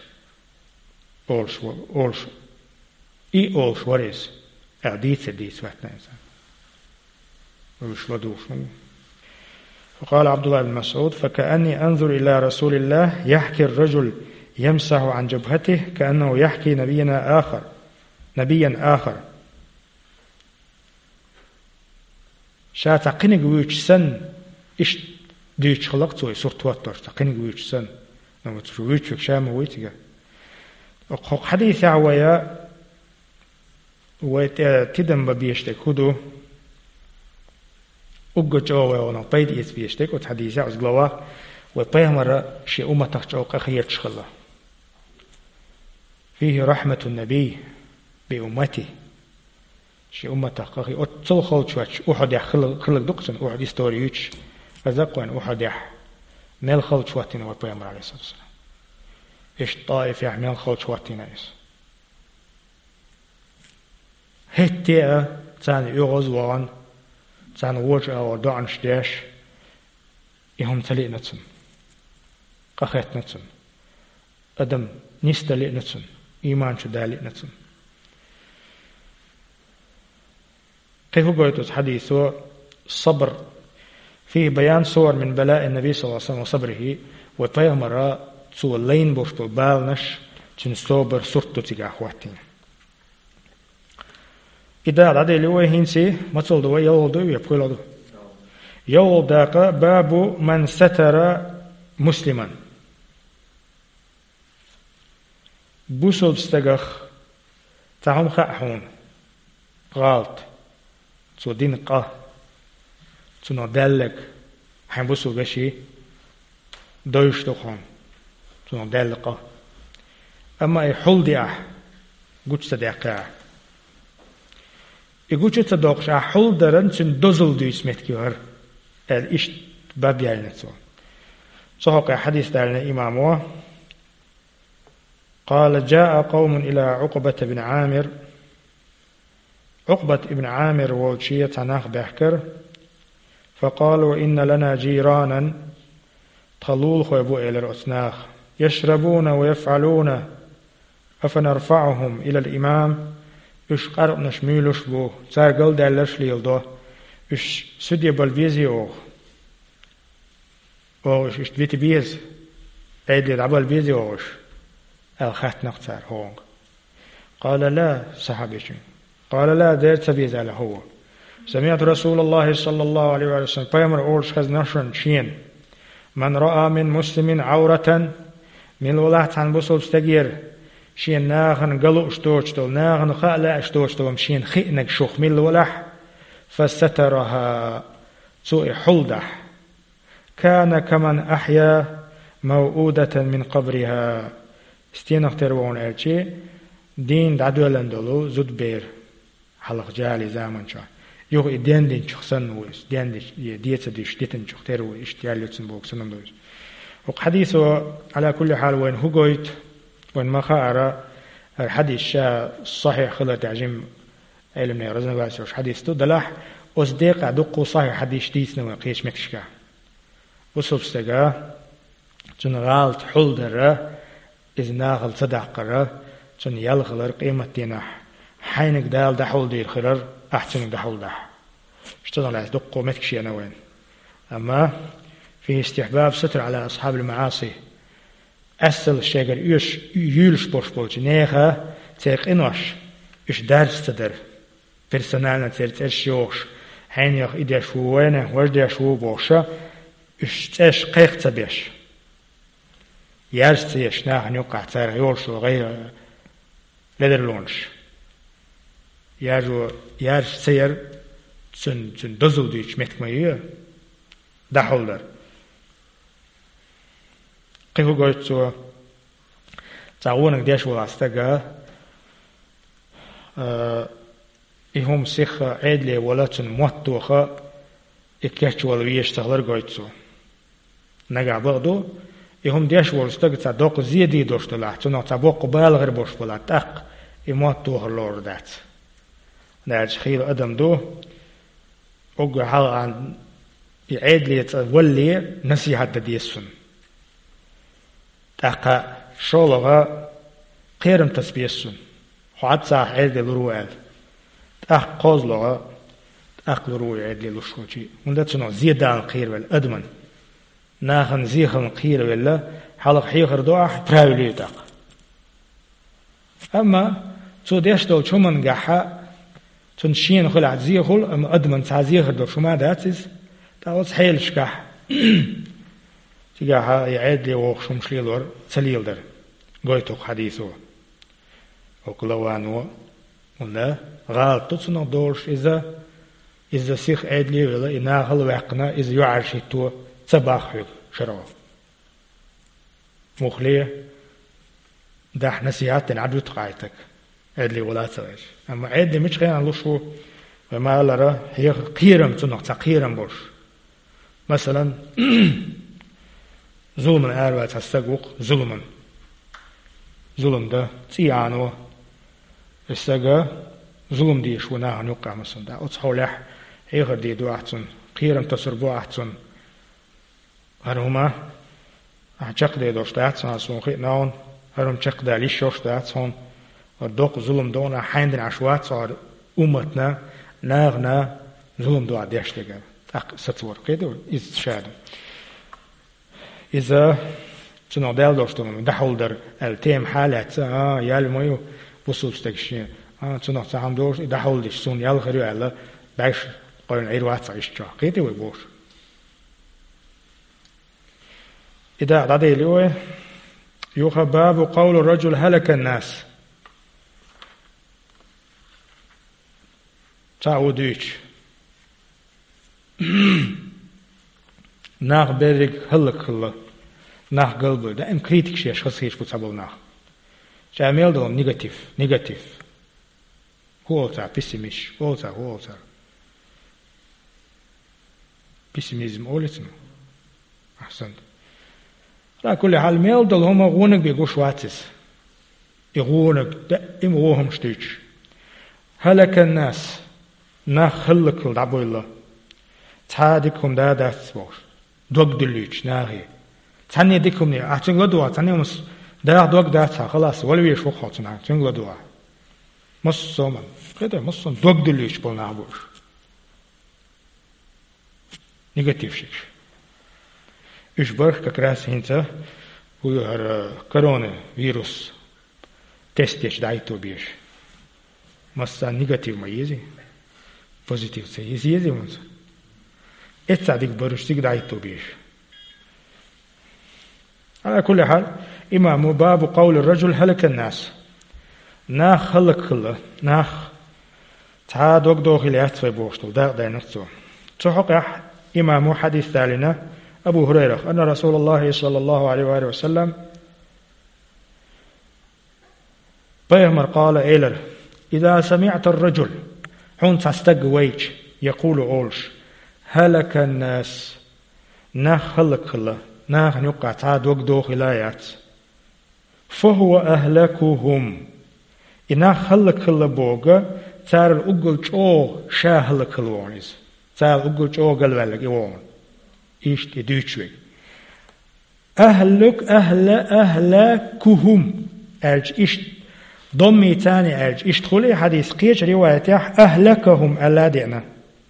S1: أول شورئس أعديت وقتنا إنسان وش لدوش فقال عبد الله بن مسعود فكأني أنظر إلى رسول الله يحكي الرجل يمسح عن جبهته كأنه يحكي نبيا آخر شا تقينك ويجسن إيش ديش خلقتو يصورت واتر تقينك ويجسن نما ترويج فيك شام ويتك حديث عويا وتدم ببيشتك هدو أجوا ونا بيد إس بيشتك وتحديث عز جوا وبيهمر شيء أمتك جوق أخير شخلا فيه رحمة النبي بأمته شيء أمتك أخي أتصل خلش أحد يخلق دقسن أحد يستوريوش أزقوان أحد يح مال خلش واتنا وبيهمر عليه الصلاة والسلام إيش طائف يحمل خلش واتنا إيش هتيا تان يغز وان تان وجه أو دعن شداش يهم تلي نتسن قخيت نتسن أدم نستلي نتسن إيمان شدالي نتسن كيف قلت حديثه الصبر فيه بيان صور من بلاء النبي صلى الله عليه وسلم وصبره وبيغمر تسوى اللين بوشتو بالنش تنصبر سرطو تيجا أخواتين إذا عدد اللي هو هنسي ما تصلدوا يولدوا يبقلوا يولداق باب من ستر مسلما بوصل استغخ تعهم خاحون غلط تو دين قا تو ندلق حين بوصل بشي دوش تخون تو ندلق أما يحل دياه قد صدقه يقولش تصدقش حول درن سن دزل ديس متكير الإشت باب يالنسو صحق حديث دارنا إمامه قال جاء قوم إلى عقبة بن عامر عقبة بن عامر والشية تناخ بحكر فقالوا إن لنا جيرانا طلول خويبو إلى الأسناخ يشربون ويفعلون أفنرفعهم إلى الإمام إش قرب نشميلوش بو تارقل دالش ليلدو إش سدي بالبيزي أو إش بيت بيز عيد لدعب البيزي أوش الخات نقتار هون قال لا صحابيش قال لا دير تبيز على هو سمعت رسول الله صلى الله عليه وسلم بيمر أولش خز نشرن شين من رأى من مسلم عورة من الولاحت عن بصل استغير شين ناغن قلو اشتوشتو ناغن خالا اشتوشتو مشين خئنك شوخ من الولح فسترها سوء حلدح كان كمن أحيا موؤودة من قبرها استينخ تروون ارشي دين دعدولندلو زود بير حلق جالي زامن شا يوغ دين دين شخصن ويس دين ديت ديش ديتن شخ ترو اشتيال يتسن بوك سنن دويس وحديثه على كل حال وين هو قويت وين ما خاء الحديث الصحيح خلال تعجيم علمنا رزنا باسي وش حديث تو دلاح أصدق عدقو صحيح حديث ديسنا وقيش مكشكا وصف استقا تن غالت حل درة إذ ناغل صدق تن يلغلر قيمة دينح حينك دال دحول دير خرر أحسنك دحول دح اشتغل على دقو مكشي أنا وين أما فيه استحباب ستر على أصحاب المعاصي أصل الشجر يولش بوش نيخا تيق إنوش إش درس تدر برسنالنا تيرتش يوش حين يخ إدي شووينه وردي شوو بوشا إش تيش قيق تبيش يارس تيش ناخن يوقع تير يولش غير لدر لونش يارس تير تن دزل ديش متك مايو دحول در قيفو قلت سوا تعاونك ديش ولاستقا إهم سيخ عيدلي ولاتن موتوخا إكيش والويش تغلر قلت سوا نقع بغدو إهم ديش ولاستقا تعدوق زيدي دوش دلاتو تعبوق بالغر بوش بلاتاق إموتوخ اللور دات ناج خيل أدم دو أقع حال عن يعيدلي تولي نسيحة ديسون تاقا شولغا قيرم تسبيسون وعد ساح عيد لروال تاق قوزلغا تاق لروال عيد للوشوشي وندتسنو زيدان قير والأدمن ناخن زيخن قير ولا حلق حيخر دوح براولي تاق أما تو ديشتو چومن قحا تنشين خلع زيخل أما أدمن تعزيخر دو شما داتس تاوز حيل شكح تيجاها يعيد لي وخشم شليلور تليل در قويتوك حديثو وكلوانو ولا غلط تصنع دورش إذا سيخ عدلي ولا إنا هل وقنا إذا يعرشي تو تباخ شراف مخلية ده نسيات عدو تقايتك عدلي ولا تغيش أما عدلي مش غير الله شو وما لرا هي قيرم تصنع تقيرم بوش مثلا ظلم الأروع تستقوق ظلم ده تيانو استقى ظلم دي شونا هنوقع مثلا ده أتصحولح هيغر دي دو أحسن قيرم تسربو أحسن هرهما أحجق دي دوش داتسن أسون خيط ناون هرهم شق دا ليشوش داتسن ودوق ظلم دونا حيندن عشوات صار أمتنا ناغنا ظلم دو عديش دقا ستور قيدو إذ شادم إذا تنو دال دوشتون دحول در التيم حالات يالمويو وصول ستكشين تنو تعام دوش دحول ديش سون يالخريو ألا باش قرن عيروات صعيش جا قيدو يبوش إذا عدد لوه يوخى باب قول الرجل هلك الناس تعوديش ناخ برق هلك الله ناخ قلبه ده ام كريتيك شيء شخص هيش بتصابل ناخ شامل دوم نيجاتيف هو تاع بيسيميش هو تاع بيسيميزم أولتنا أحسنت على كل حال ميل دل هما غونك بيقوش واتس يغونك دائم غوهم شتيش هلك الناس ناخ هلك الدعبو الله تاديكم دا داس بوش دوغ دليش ناهي تاني ديكم ني أحسن لدوا تاني مس دا دوغ داسا خلاص ولوي شو خاطنا أحسن لدوا مس سومن كده مس دوغ دليش بولنا بوش نيجاتيف شيش إيش برخ كراس هنتا هو هر كورونا فيروس تستيش دايتو بيش مسا نيجاتيف ما يزي بوزيتيف سي يزي منس اتسادك برشتك دايتو بيش على كل حال إمام باب قول الرجل هلك الناس ناخ هلك خلا ناخ تعاد وقدو خليات في بوشتو دا نفسه تحقق إمام حديث ثالنا أبو هريرة أن رسول الله صلى الله عليه وآله وسلم بيهمر قال إيلر إذا سمعت الرجل حون تستقويج يقول أولش هلك الناس ناخ هلك خلا ناخ نقع تعاد وقدو خلايات فهو أهلكهم إناخ هلك خلا بوغا تار الأقل جو شا هلك خلوانيز تار الأقل جو قلبالك يوان إيشت يدوشوي أهلكهم أرج إيشت ضمي تاني أرج إيشت خلي حديث قيش رواية أهلكهم ألا دينا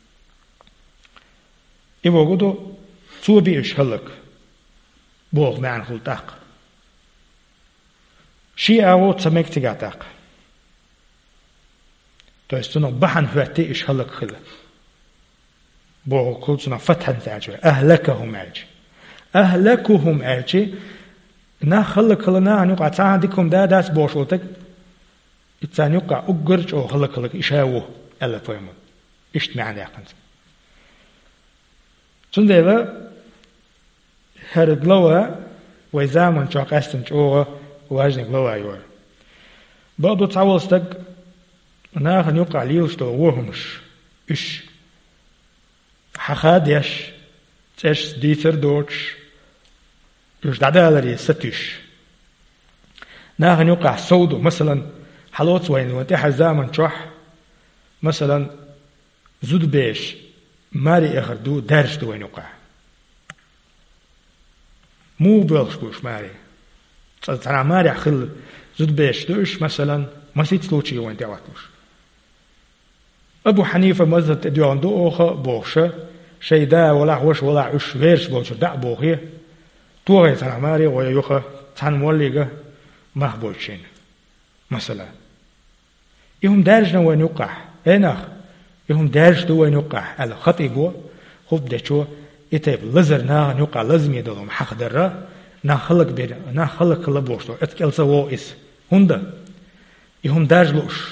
S1: إبو قدو توبي إيش هلك بوغ معن خلطاق شيء أو تسميك تقاطاق تو استنو بحن فاتي إيش هلك خلا بوغ قلتنا فتحا تاجو أهلكهم أرجي نا خلق لنا أن يقع تعادكم داس بوشوتك إتسان يقع أقرج أو خلق إشاوه ألا فهمون إشت معنى يقنز تنديلا هرد لوا ويزامن شاق أستن شوغا واجنك لوا يور بعضو تعولستك ناخن يقع ليوشتو وهمش إش حخاديش تش ديتر دوتش يوش دعدالري ستش ناخن يقع سودو مثلا حلوت وين وتح زامن شح مثلا زود بيش ماري اخردو درج دو وين يقع مو بلش بوش ماري ترى ماري خل زود بيش دوش مثلا ما سيتلوشي وين تعوتوش أبو حنيفة مذهب تديون دو أخا بوشة شيء دا ولا وش ولا عش غيرش بوشة دا بوخي توغي ترى ماري ويوخا تان موليغا مهبوشين مثلا يهم دارجنا وين يقع إناخ يهم دارج دو وين يقع على خطي بو خب دشو يتيب لزر نا يقع لازم يدلهم حق درا نا خلق بير نا خلق كلا بوشتو اتكل سو اس هوندا يهم دارج لوش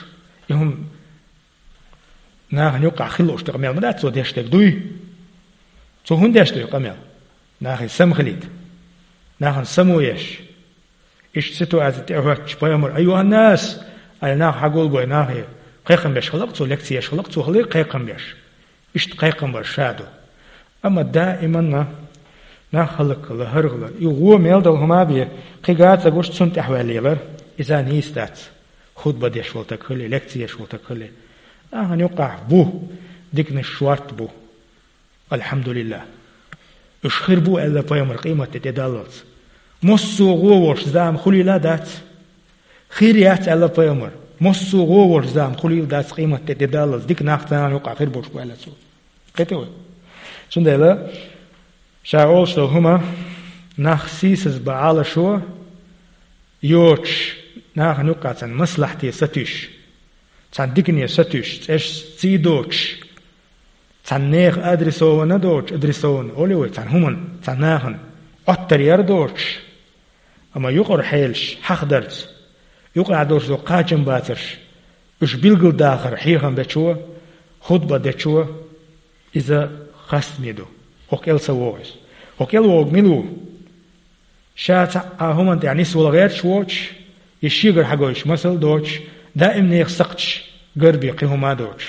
S1: يهم ناخن يقع خلوش تقميل مدات سو ديشتك دوي سو هون ديشتك قميل ناخن سم خليد ناخن سمويش إيش ستو أزت أهوش بيامر أيها الناس أي ناخ حقول بوي ناخي قيقم بيش خلقت سو لكسيش خلقت سو خلي قيقم بيش إيش قيقم برشادو أما دائما ناخ خلق الله هرغلا يغو ميل دو هما بي قيقات ساقوش تسنت أحوالي لر إذا نيستات خطبة ديش ولتك خلي لكسيش ولتك خلي ناخن يقع بو ديكن الشوارت بو الحمد لله اشخر بو ألا بيامر قيمة تتدالت مصو غووش زام خلي لا دات خيريات ألا بيامر مصو غووش زام خلي دات قيمة تتدالت ديك ناختان يقع خير بوش بو ألا سو قيتوي شندلا شاول شلو هما ناخ سيسز بعالة شو يوش ناخ نقع تن مصلحتي ستوش تن ديكني ستوش تش سيدوش تن نيخ أدرسون ندوش أدرسون أوليوي تن همن تن ناخن أتر يردوش أما يقر حيلش حقدرت يقع دوش دو قاجم باترش إش بيلقل داخر حيخن بتشوه خطبة دتشوه إذا خصميدو وكيل سووش وكيل ووج ملو شات هم يعني سوى غير شوش يشيغر حقوش مثل دوش دائم نيخ سقش قربي قيهما دوش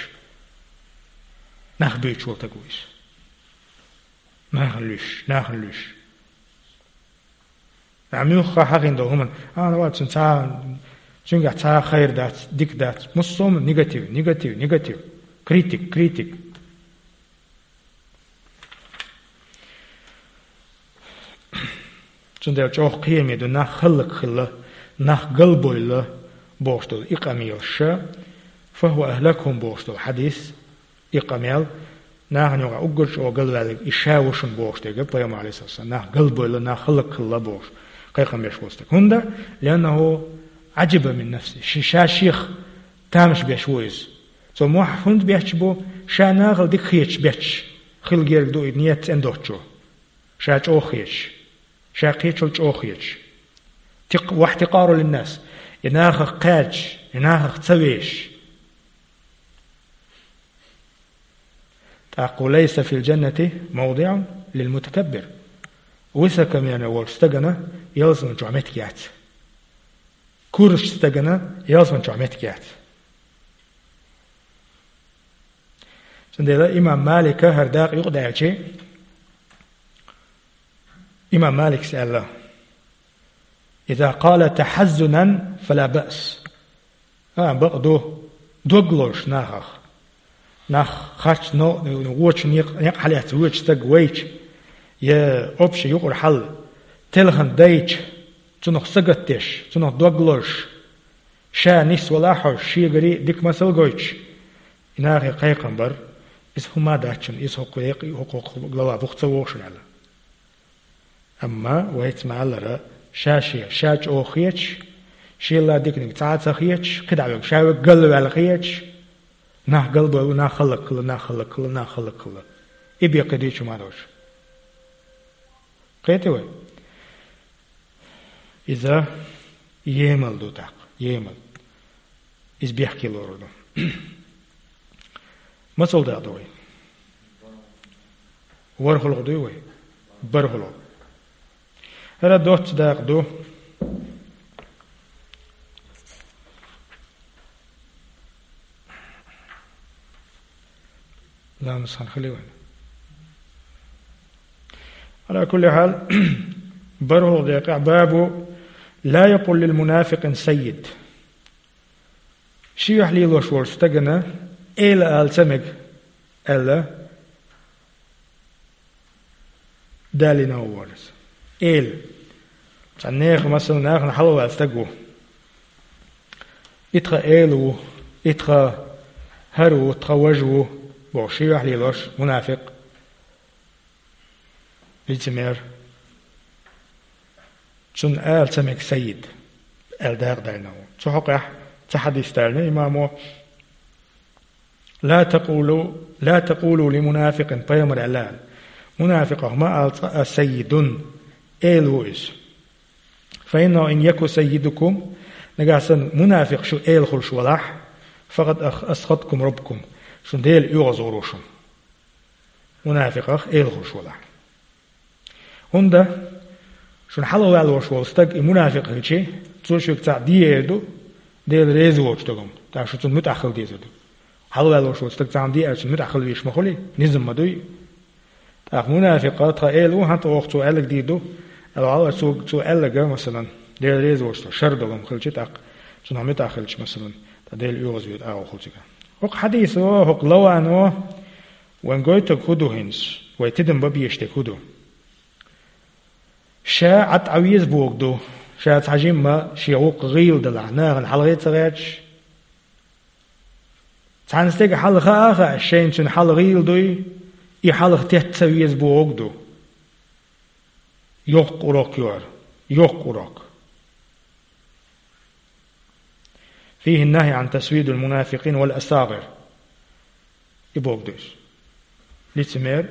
S1: نخبيت شو تقويش ناخلوش عميوخ حقين دو هم أنا وقت سنجا تا خير دات ديك دات مصوم نيجاتيف كريتيك چونده چوخ قیمی دو نخ خلق خلا نخ قلبو الله بوشتو إقاميل شا فهو أهلكهم بوشتو حديث إقاميل نحن يوغا أقرش وقلوالك إشاوشن بوشتو قبل يوم عليه الصلاة والسلام نخ قلبو الله نخ خلق خلا بوش قيقم بيش بوشتك هندا لأنه عجب من نفسه شا شيخ تامش بيش ويز سو موح فند بيش بو شا ناغل ديك خيش بيش خل جيرك دو إدنيات اندوشو شا چو خيش شاقيتش والجوخيتش واحتقاره للناس يناخ قاج يناخ تسويش تقول ليس في الجنة موضع للمتكبر وسك من والستجنة يلزم جعمتكيات كورش استجنة يلزم جعمتكيات سندلا إمام مالك هرداق يقدع شيء إمام مالك سأل إذا قال تحزنا فلا بأس بقدو دوغلوش ناخ خاتش نووش نيق حاليات ويش تقويش يا أبش يقول حل تلخن دايش تنخ سقطش تنخ دوغلوش شا نيس ولا حوش شي غري ديك مسل قويش إناخي قيقنبر إذ هما داتشن إذ حقوق غلا بختووش على أما ويت معلرة شاش أو خيتش شيلا ديكنك تعات خيتش قد عبك شاوي قلب على خيتش نح قلبه ونح خلق إبي قديش ما دوش قيتوي إذا يمل دوتاق إذ بيحكي لوردو مسؤول دا دوي ورخلق دوي برخلق هذا دوت داق دو لا نصحن خليه على كل حال بره داق باب لا يقول للمنافق سيد شي يحلي له شور استغنى إلا ألتمك ألا دالي نوورس إل تعنيخ مثلا ناخ نحلو أستقو إتخا إلو إتخا هرو إتخا وجو بوشي يحلي لوش منافق لتمير شن ألتمك سيد الداق داينو تحقح تحديث تالنا إمامو لا تقولوا لمنافق بيمر الآن منافقه ما سيد إيلويس فإنه إن يكو سيدكم نقاسن منافق شو إيل خلش ولاح فقد أسخطكم ربكم شون ديل يغزوروشم منافق إيل خشولا هندا شون حلو والوش والستق منافق هيجي تشوف تاع ديردو ديل ريزوش تقوم تاع شو تون متأخر ديزدو حلو والوش والستق تاع دير متأخر ويش مخولي نزم مدوي تاع منافق تاع إيلو هانت وقت سو ألق ديدو العالم سو ألق مثلا ديل ريزوش شردلهم خلشي تاع شون هم متأخرش مثلا تدل يوزيد أو خلصك. هق حديثه هق لوانه وين قلت كودو هنس ويتدم ببيشت كودو. شاعت عويز بوقدو شاعت حجم ما شيوق غيل دلع ناغن حلقيت سغيتش. تعنستيق حلقة آخر الشين تن حلق غيل دوي يحلق تتسويز بوقدو. يوق أوراق يوار يوق أوراق. فيه النهي عن تسويد المنافقين والأساغر يبوغدوش لتمير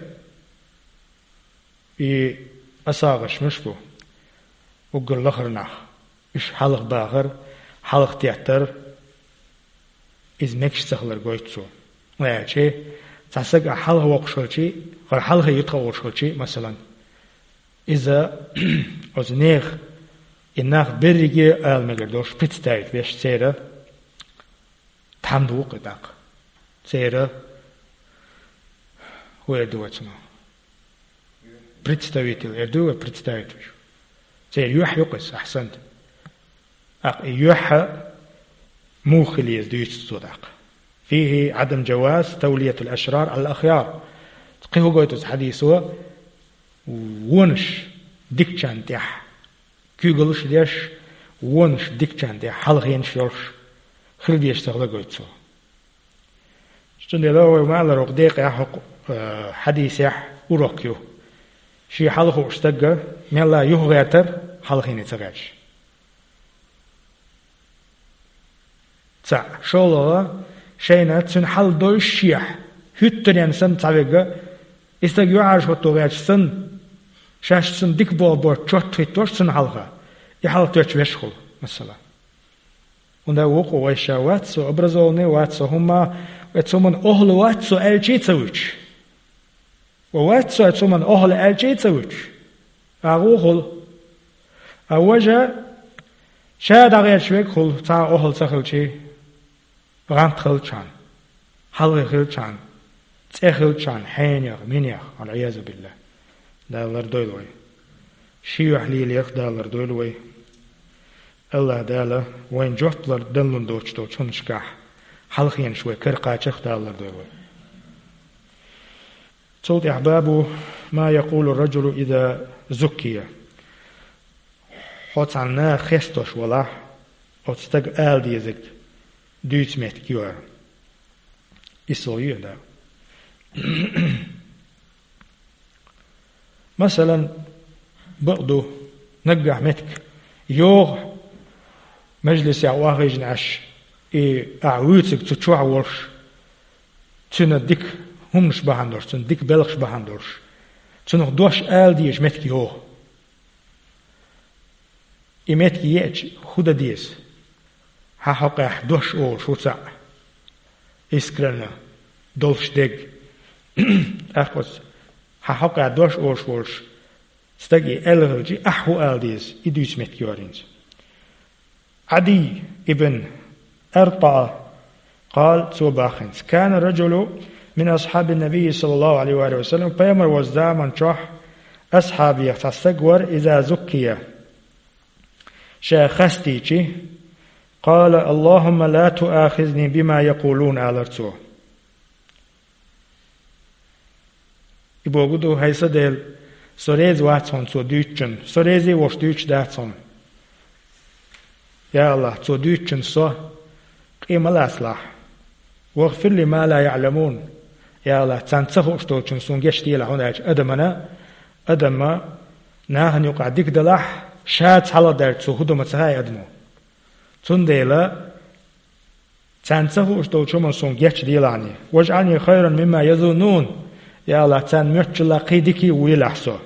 S1: أساغش مشبو وقل لخر نخ إش حلق باغر حلق تيعتر إز مكش سخلر قويتسو لا شيء تحسق حلق وقشلشي غير حلق يتغى وقشلشي مثلا إذا أزنيخ إناخ بريجي آل مقردوش بتستايت بيش سيرة تامدو قداق سيرة هو يدواتنا بريتستاويتل يدوه بريتستاويتل سير يوح يقص أحسنت يوح موخلي يزدويت الصداق فيه عدم جواز تولية الأشرار على الأخيار تقيه قويتوس حديثه ونش ديكشان تيح كيغلش ديش ونش ديكشان تيح حلغين شيرش خل ديش تغلق قويتسو شتون دلوه ما لروق ديق يحق حديث يح وروكيو شي حلقه اشتقى من لا يهغيتر حلقين يتغيش تسع شولوه شينا تسن حل دوش شيح هتر ينسن تعبقى استقيو عارش وطوغيش سن شاش سن ديك بور تشوت توش سن حلقه يحلق توش ويشخل مثلا وندا وقو ويشا واتسو ابرزولني واتسو هما واتسومن أهل واتسو الجيتسوش وواتسو اتسومن أهل الجيتسوش أغوخل أوجه شاد أغير شويك خل تا أهل سخلشي غانت خلشان حلق خلشان تخلشان حينيغ منيغ والعياذ بالله دالر دويلوي شيوح ليليخ دالر دويلوي الله دالا وين جوتلر دلن دوچتو چونشكاح حلقين شوي كرقاچخ دالر دويلوي صوت أحبابه ما يقول الرجل إذا زكي حوت عنا خستوش ولا حوت آل ديزك دوت ميت كيوار إسوية دا مثلا بقدو نقع متك يوغ مجلس يعواغيج نعش أعويتك تتشوع ورش تندك همش بهندرش تندك بلغش بهندرش تنخ دوش آل ديش متك يوغ إمتك يأتش خدا ديس حقا دوش أول شو تسع إسكرنا دولش ديج أخوز حقا دوش أول شوش استجي ألغلجي أحو آل ديس إدوش متك يورينز عدي ابن أرطع قال سوباخنس كان رجل من أصحاب النبي صلى الله عليه وآله وسلم بيمر وزدامن شح أصحابي فاستقور إذا زكي شاخستيشي قال اللهم لا تؤاخذني بما يقولون آلرتو إبوغدو هيسا ديل سوريز واتسون سو دوچن سوريزي وش دوچ داتسون يا الله تو دوچن سو قيمة الأصلاح واغفر لي ما لا يعلمون يا الله تنسخو اشتوچن سون گشتي لهوناج أدمنا أدم ناهن يقع ديك دلاح شات حالا درتسو هدو متسهاي أدمو تون ديلا تنسخو اشتوچن سون گشت ديلاني واجعلني خيرا مما يظنون يا الله تن مرچلا قيدكي ويلحسو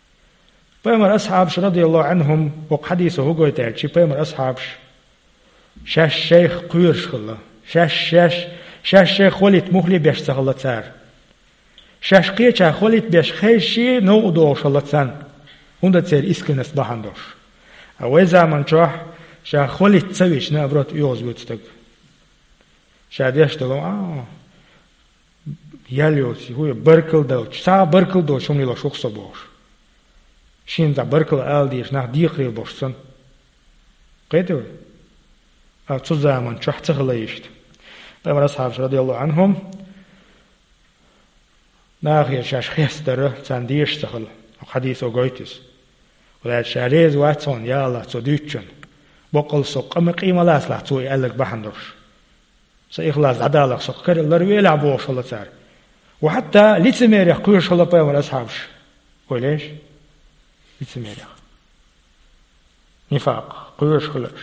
S1: بيمر أصحابش رضي الله عنهم وحديثه هو قويتاج بيمر أصحابش شاش شيخ قيرش خلا شاش شيخ خليت مخلي بيش سخلا سار شاش قيچا خليت بيش خيشي نو دوش الله سان هوندا تسير إسكنس بحندوش أو زمان شاح شا خليت تسويش نابرات يوز بودستك شا ديشتلو ياليوس هو بركل دوش سا بركل دوش هم للا شخص بوش شين ذا بركل آل ديش ناخ ديقري بوشسن قيتوا أتو زمان شاح تخليشت طيب الأصحاب رضي الله عنهم ناخي شاش خيستر تانديش تخل حديث وقويتس ولا شاريز واتسون يا الله توديتشن بقول سوق أما قيمة لاس لا توي قالك بحندرش سيخلاص عدالك سوق كر الله روي لعبوش الله تار وحتى لتمير يقولش الله بيوم الأصحابش وليش لتمير نفاق قولش خلاش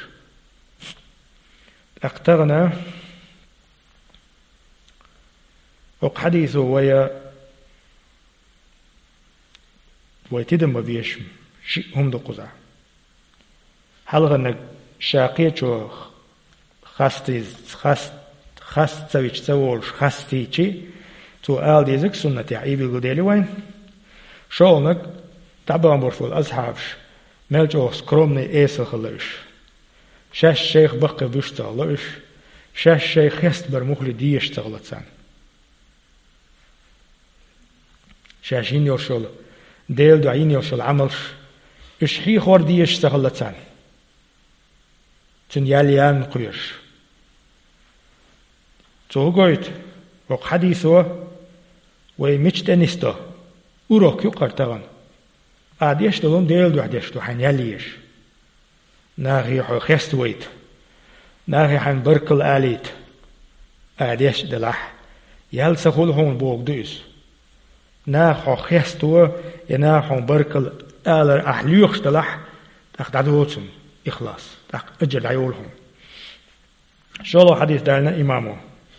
S1: اقتغنا وحديثه ويتدم بيش هم دو قزع حلغنك شاقية شو خاست سويش سوولش خاستيشي تو آل ديزك سنة عيبي القديلي وين شولنك تعبان برفو الأصحابش ملجو سكرومني إيسا خلوش شاش شيخ بقى بيشتغلوش شاش شيخ يستبر مخلي دي يشتغلت سان شاشين يوشول ديل دعين يوشول عملش إشحي خور دي يشتغلت سان تن ياليان قيرش تو قويت وق حديثه ويمجت أنسته وروك يقرتغن قاد يشتغلون ديل دو حديشتو حين ياليش ناغي حو خيست ويت ناغي حين بركل آليت قاد يشتغلح يال سخول هون بوق دوس ناغ خيستو يناغ بركل آلر أحليوخ شتلح تاخد عدوتهم إخلاص تاخد أجر عيولهم شالو حديث دارنا إمامه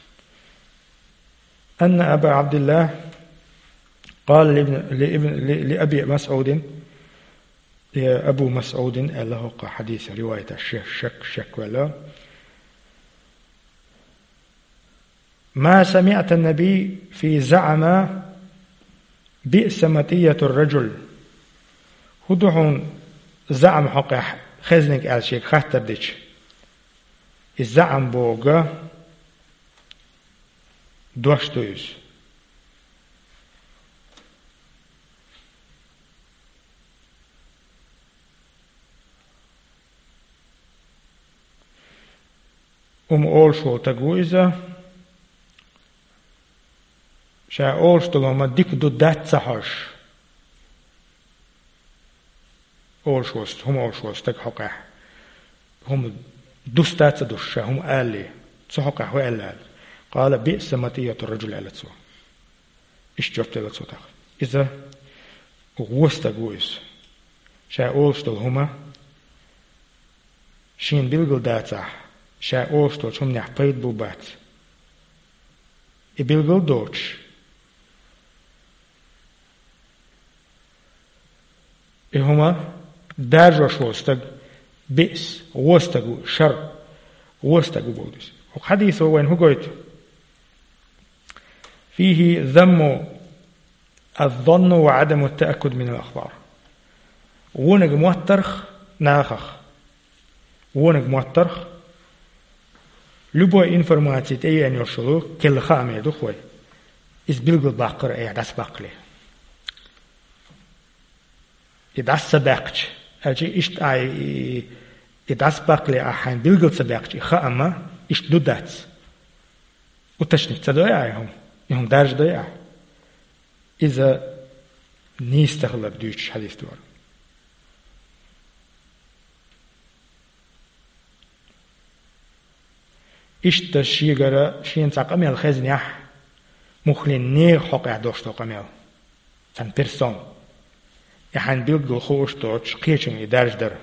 S1: أن أبا عبد الله قال لأبي مسعود لأبو مسعود له حديث رواية الشيخ شك ولا ما سمعت النبي في زعم بئس متية الرجل هدوحون زعم حقا خزنك على شيء خاطر ديش الزعم بوغا دوشتويس أول شو تقويزة شا أول شو لما ديك دو دات سحش أول شو هم أول شو تقحقه هم دوستات دوش هم آلي تحقه هو آلي قال بئس متية الرجل على تسوى إيش جبت على تسوى إذا وستقويز شا أول شو هما شين بيلقل داتا شا أوشتو شم نحبيت بوبات إبيلغل دوش إهما دارجوش وستق بئس وستق شر وستق بودس وحديثه وين هو قلت فيه ذم الظن وعدم التأكد من الأخبار ونق موترخ ناخخ ونق موترخ любой информации те они ушел келхаме духой из билгл бакр дас бакли и дас сабакч аджи ишт ай и дас бакли ахайн билгл сабакч хама ишт дудац уточнить цадояйهم يهم دارج ضياع إذا نيستغل بدوش حديث دوار إشت الشيغرة شين تقامي الخزنيح مخلين نير حقع دوش تقامي تن بيرسون يحن بيلقل خوش دوش قيشن يدارج در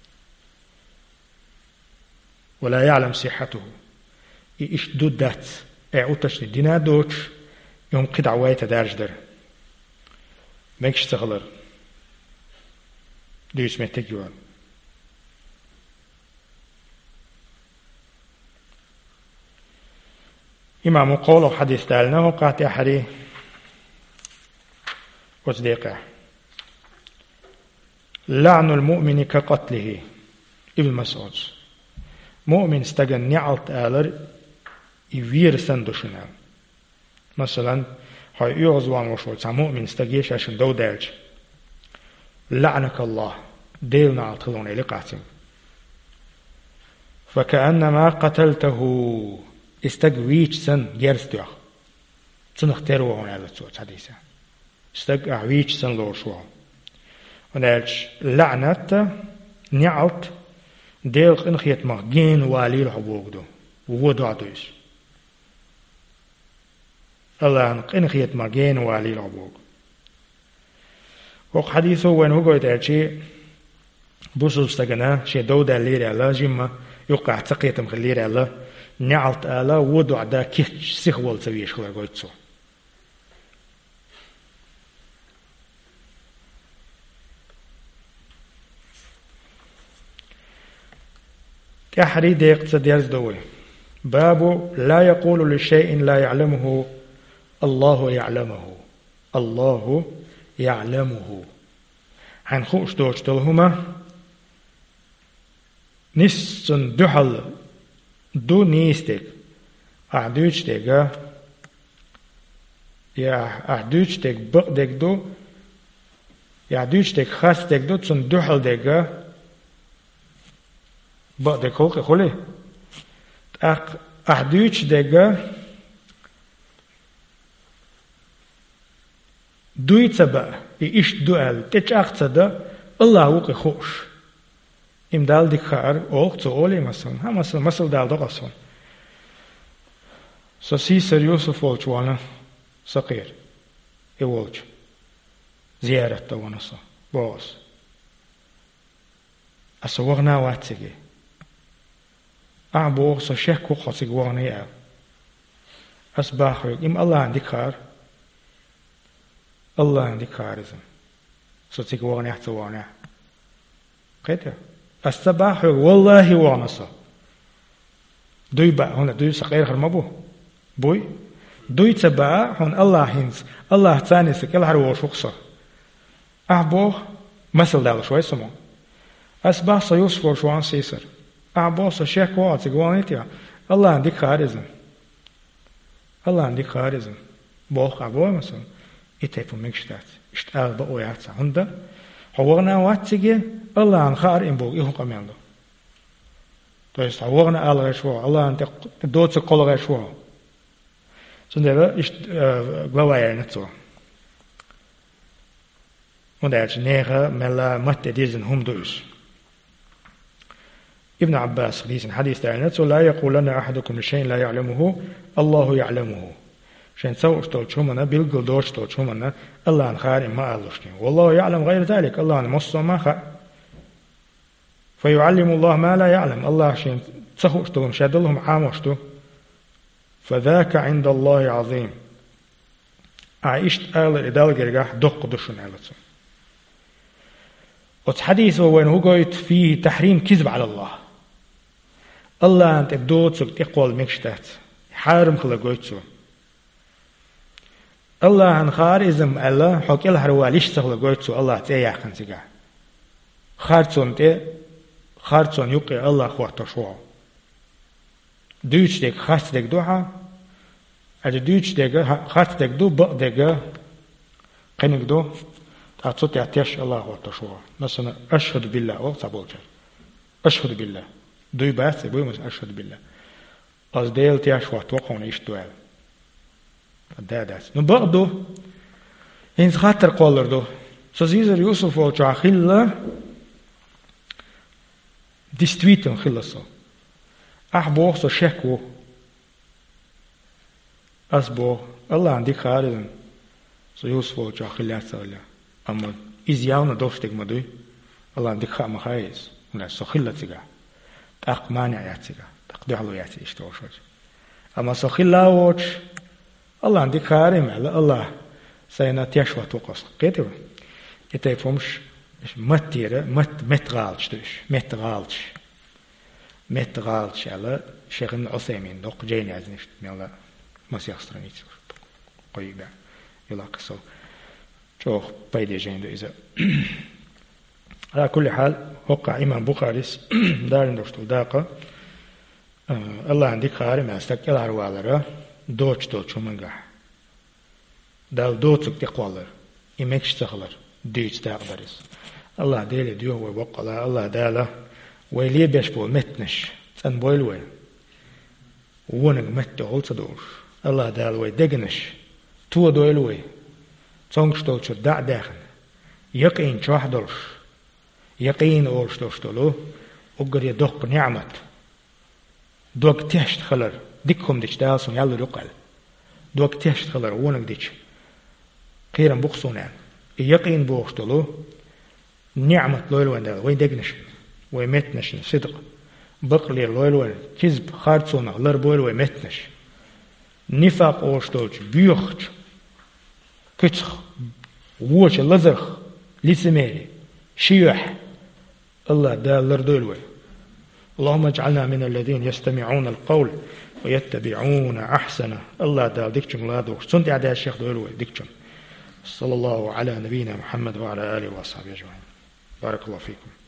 S1: ولا يعلم صحته إشت دودات أعوتش دينا دوش يوم قدع وايتا دارج در ماكش تغلر دوش متجوال إمام قول حديث تالنا وقعت أحري وصديقه لعن المؤمن كقتله ابن مسعود مؤمن استجن نعلت آلر يوير سندوشنا مثلا هاي يوزوان وشوت مؤمن استجيش عشان دو دالج لعنك الله ديل نعلت خلون إلي قاتم فكأنما قتلته استجويش سن يرستوح سنختاروا هون على الصوت حديثا استجويش سن لور شو ونالج لعنت نعلت ديل انخيت مغين والي الحبوق دو وودع دوش الله انخيت مغين والي الحبوق وق حديثه وين هو قلت شيء بوصل استجنا شيء دودا لير الله جمّا يقع تقيتم خلير الله نعلت الله ودع دا كيش سيخول سويش خلا قلت كحري ديق تديرز دوي باب لا يقول لشيء لا يعلمه الله يعلمه الله يعلمه عن خوش دوش دلهما نسن دحل دو نيستك أعدوشتك يا أعدوشتك بقدك دو يا أعدوشتك خاستك دو تسن دحل دك بقدك خوك خولي أعدوشتك دويت بقى إيش دوال تجاقت الله وقي خوش إم دال دكار أوق تقولي مثلا ها مثلا دال دقصون سيسر يوسف والجوانا صغير يولج زيارة توانسا باس أسوغنا واتسجي أعبوغ سشيكو خاصق واغني أسباخر إم الله عندك خار الله عندك خارزم سوتيك واغني احتوانا قيتها الصباح والله وانصا دوي بقى هنا دوي سقير خرمبو بوي دوي تبع هون الله هنز الله ثاني سكيل هرو شخصا أعبو مثل دال شوي سمو أصبح سيوسف وشوان سيسر أعبو سشيك وات سيقوانيتيا الله عندك خارزم الله عندك خارزم بوخ أعبو مثلا إتيفو مكشتات اشتغل بقو يعطى هندا حوغنا واتسجي الله عن خار إنبوغ إيهو قمياندو تويست حوغنا آل غشوا الله عن دوتس قول غشوا سندبا إشت غوايا نتسو وداعش نيغا ملا مت ديزن هم دوش ابن عباس حديث تعنت لا يقولن أحدكم شيء لا يعلمه الله يعلمه شان سو اشتول شومنا بيلقل دوش اشتول شومنا الله عن خار ما ألوشني والله يعلم غير ذلك الله عن مصر ما خا فيعلم الله ما لا يعلم الله شان تسخو اشتول مشاد لهم عام اشتو فذاك عند الله عظيم عايشت آل إدال جرجاح دق دشون علته وتحديث وين هو قايت فيه تحريم كذب على الله الله أنت بدوت سك إقوال مكشتات حارم خلا قايتسو الله عن خارزم الله حق الله رواليش سخلا قايتسو الله تيا خنسجا خارتون يقي الله خوات شوا دوش دك خاص دك دوها أجد دوش دك خاص دك دو بق دك قنق دو تعطيت يعتيش الله خوات شوا مثلا أشهد بالله أو تبوجر أشهد بالله دوي بس بوي مثلا أشهد بالله از ديل تياش وقت وقون إيش دوال داداس نبغدو إنس خاطر قولر دو سوزيزر يوسف وجا خلا ديستويتن خلصو أحبوه سو شكو أسبو الله عندك خارزن سو يوسف وجا خلا سولا أما إزياونا دوشتك مدوي الله عندك خا مخايز ولا سو خلا تيجا تاق مانع ياتيجا تقدحلو ياتي إشتوشوج أما سو خلا وش الله عندك خارم على الله سينا تيشوا توقص قيتوا يتفهمش متيرة متغالش دوش متغالش على شيخ ابن عثيمين دوق جيني عزنشت ميلا مسيح страницу قيبة يلاقصوا شوخ بيدي جين إذا على كل حال وقع إمام بخاريس دارين دوشتو داقة الله عندك خاري ما استكيل عروالرا دوش منقح دال دوتسك تقوالر إمكش تخلر ديج تقدرس الله ديلي ديوه وبقلا الله داله ويلي بيشبو متنش تن بويلوي ونق مت هولت دوش الله دال وي دغنش تو دويلوي تونغش دوش دع داخن يقين شوح دوش يقين أورش دوشتلو أقر يدق نعمت دوك تيشت خلر ديكهم ديش دالسون يالو رقل دوك تيشت خلر ونق ديش قيرن بوخسونان يقين بوخشتلو نعمت لويلوان دال وي دقنش وي متنش صدق بقلي لويلوان كذب خارتسونا لر بويل وي متنش نفاق أورشتولش بيوخش كتخ ووش لزرخ لسميري شيوح الله دال لردولوي اللهم اجعلنا من الذين يستمعون القول ويتبعون أحسنه الله دال ديكشم لا دوش سنتي عدا الشيخ دولوي ديكشم صلى الله على نبينا محمد وعلى آله وصحبه أجمعين بارك الله فيكم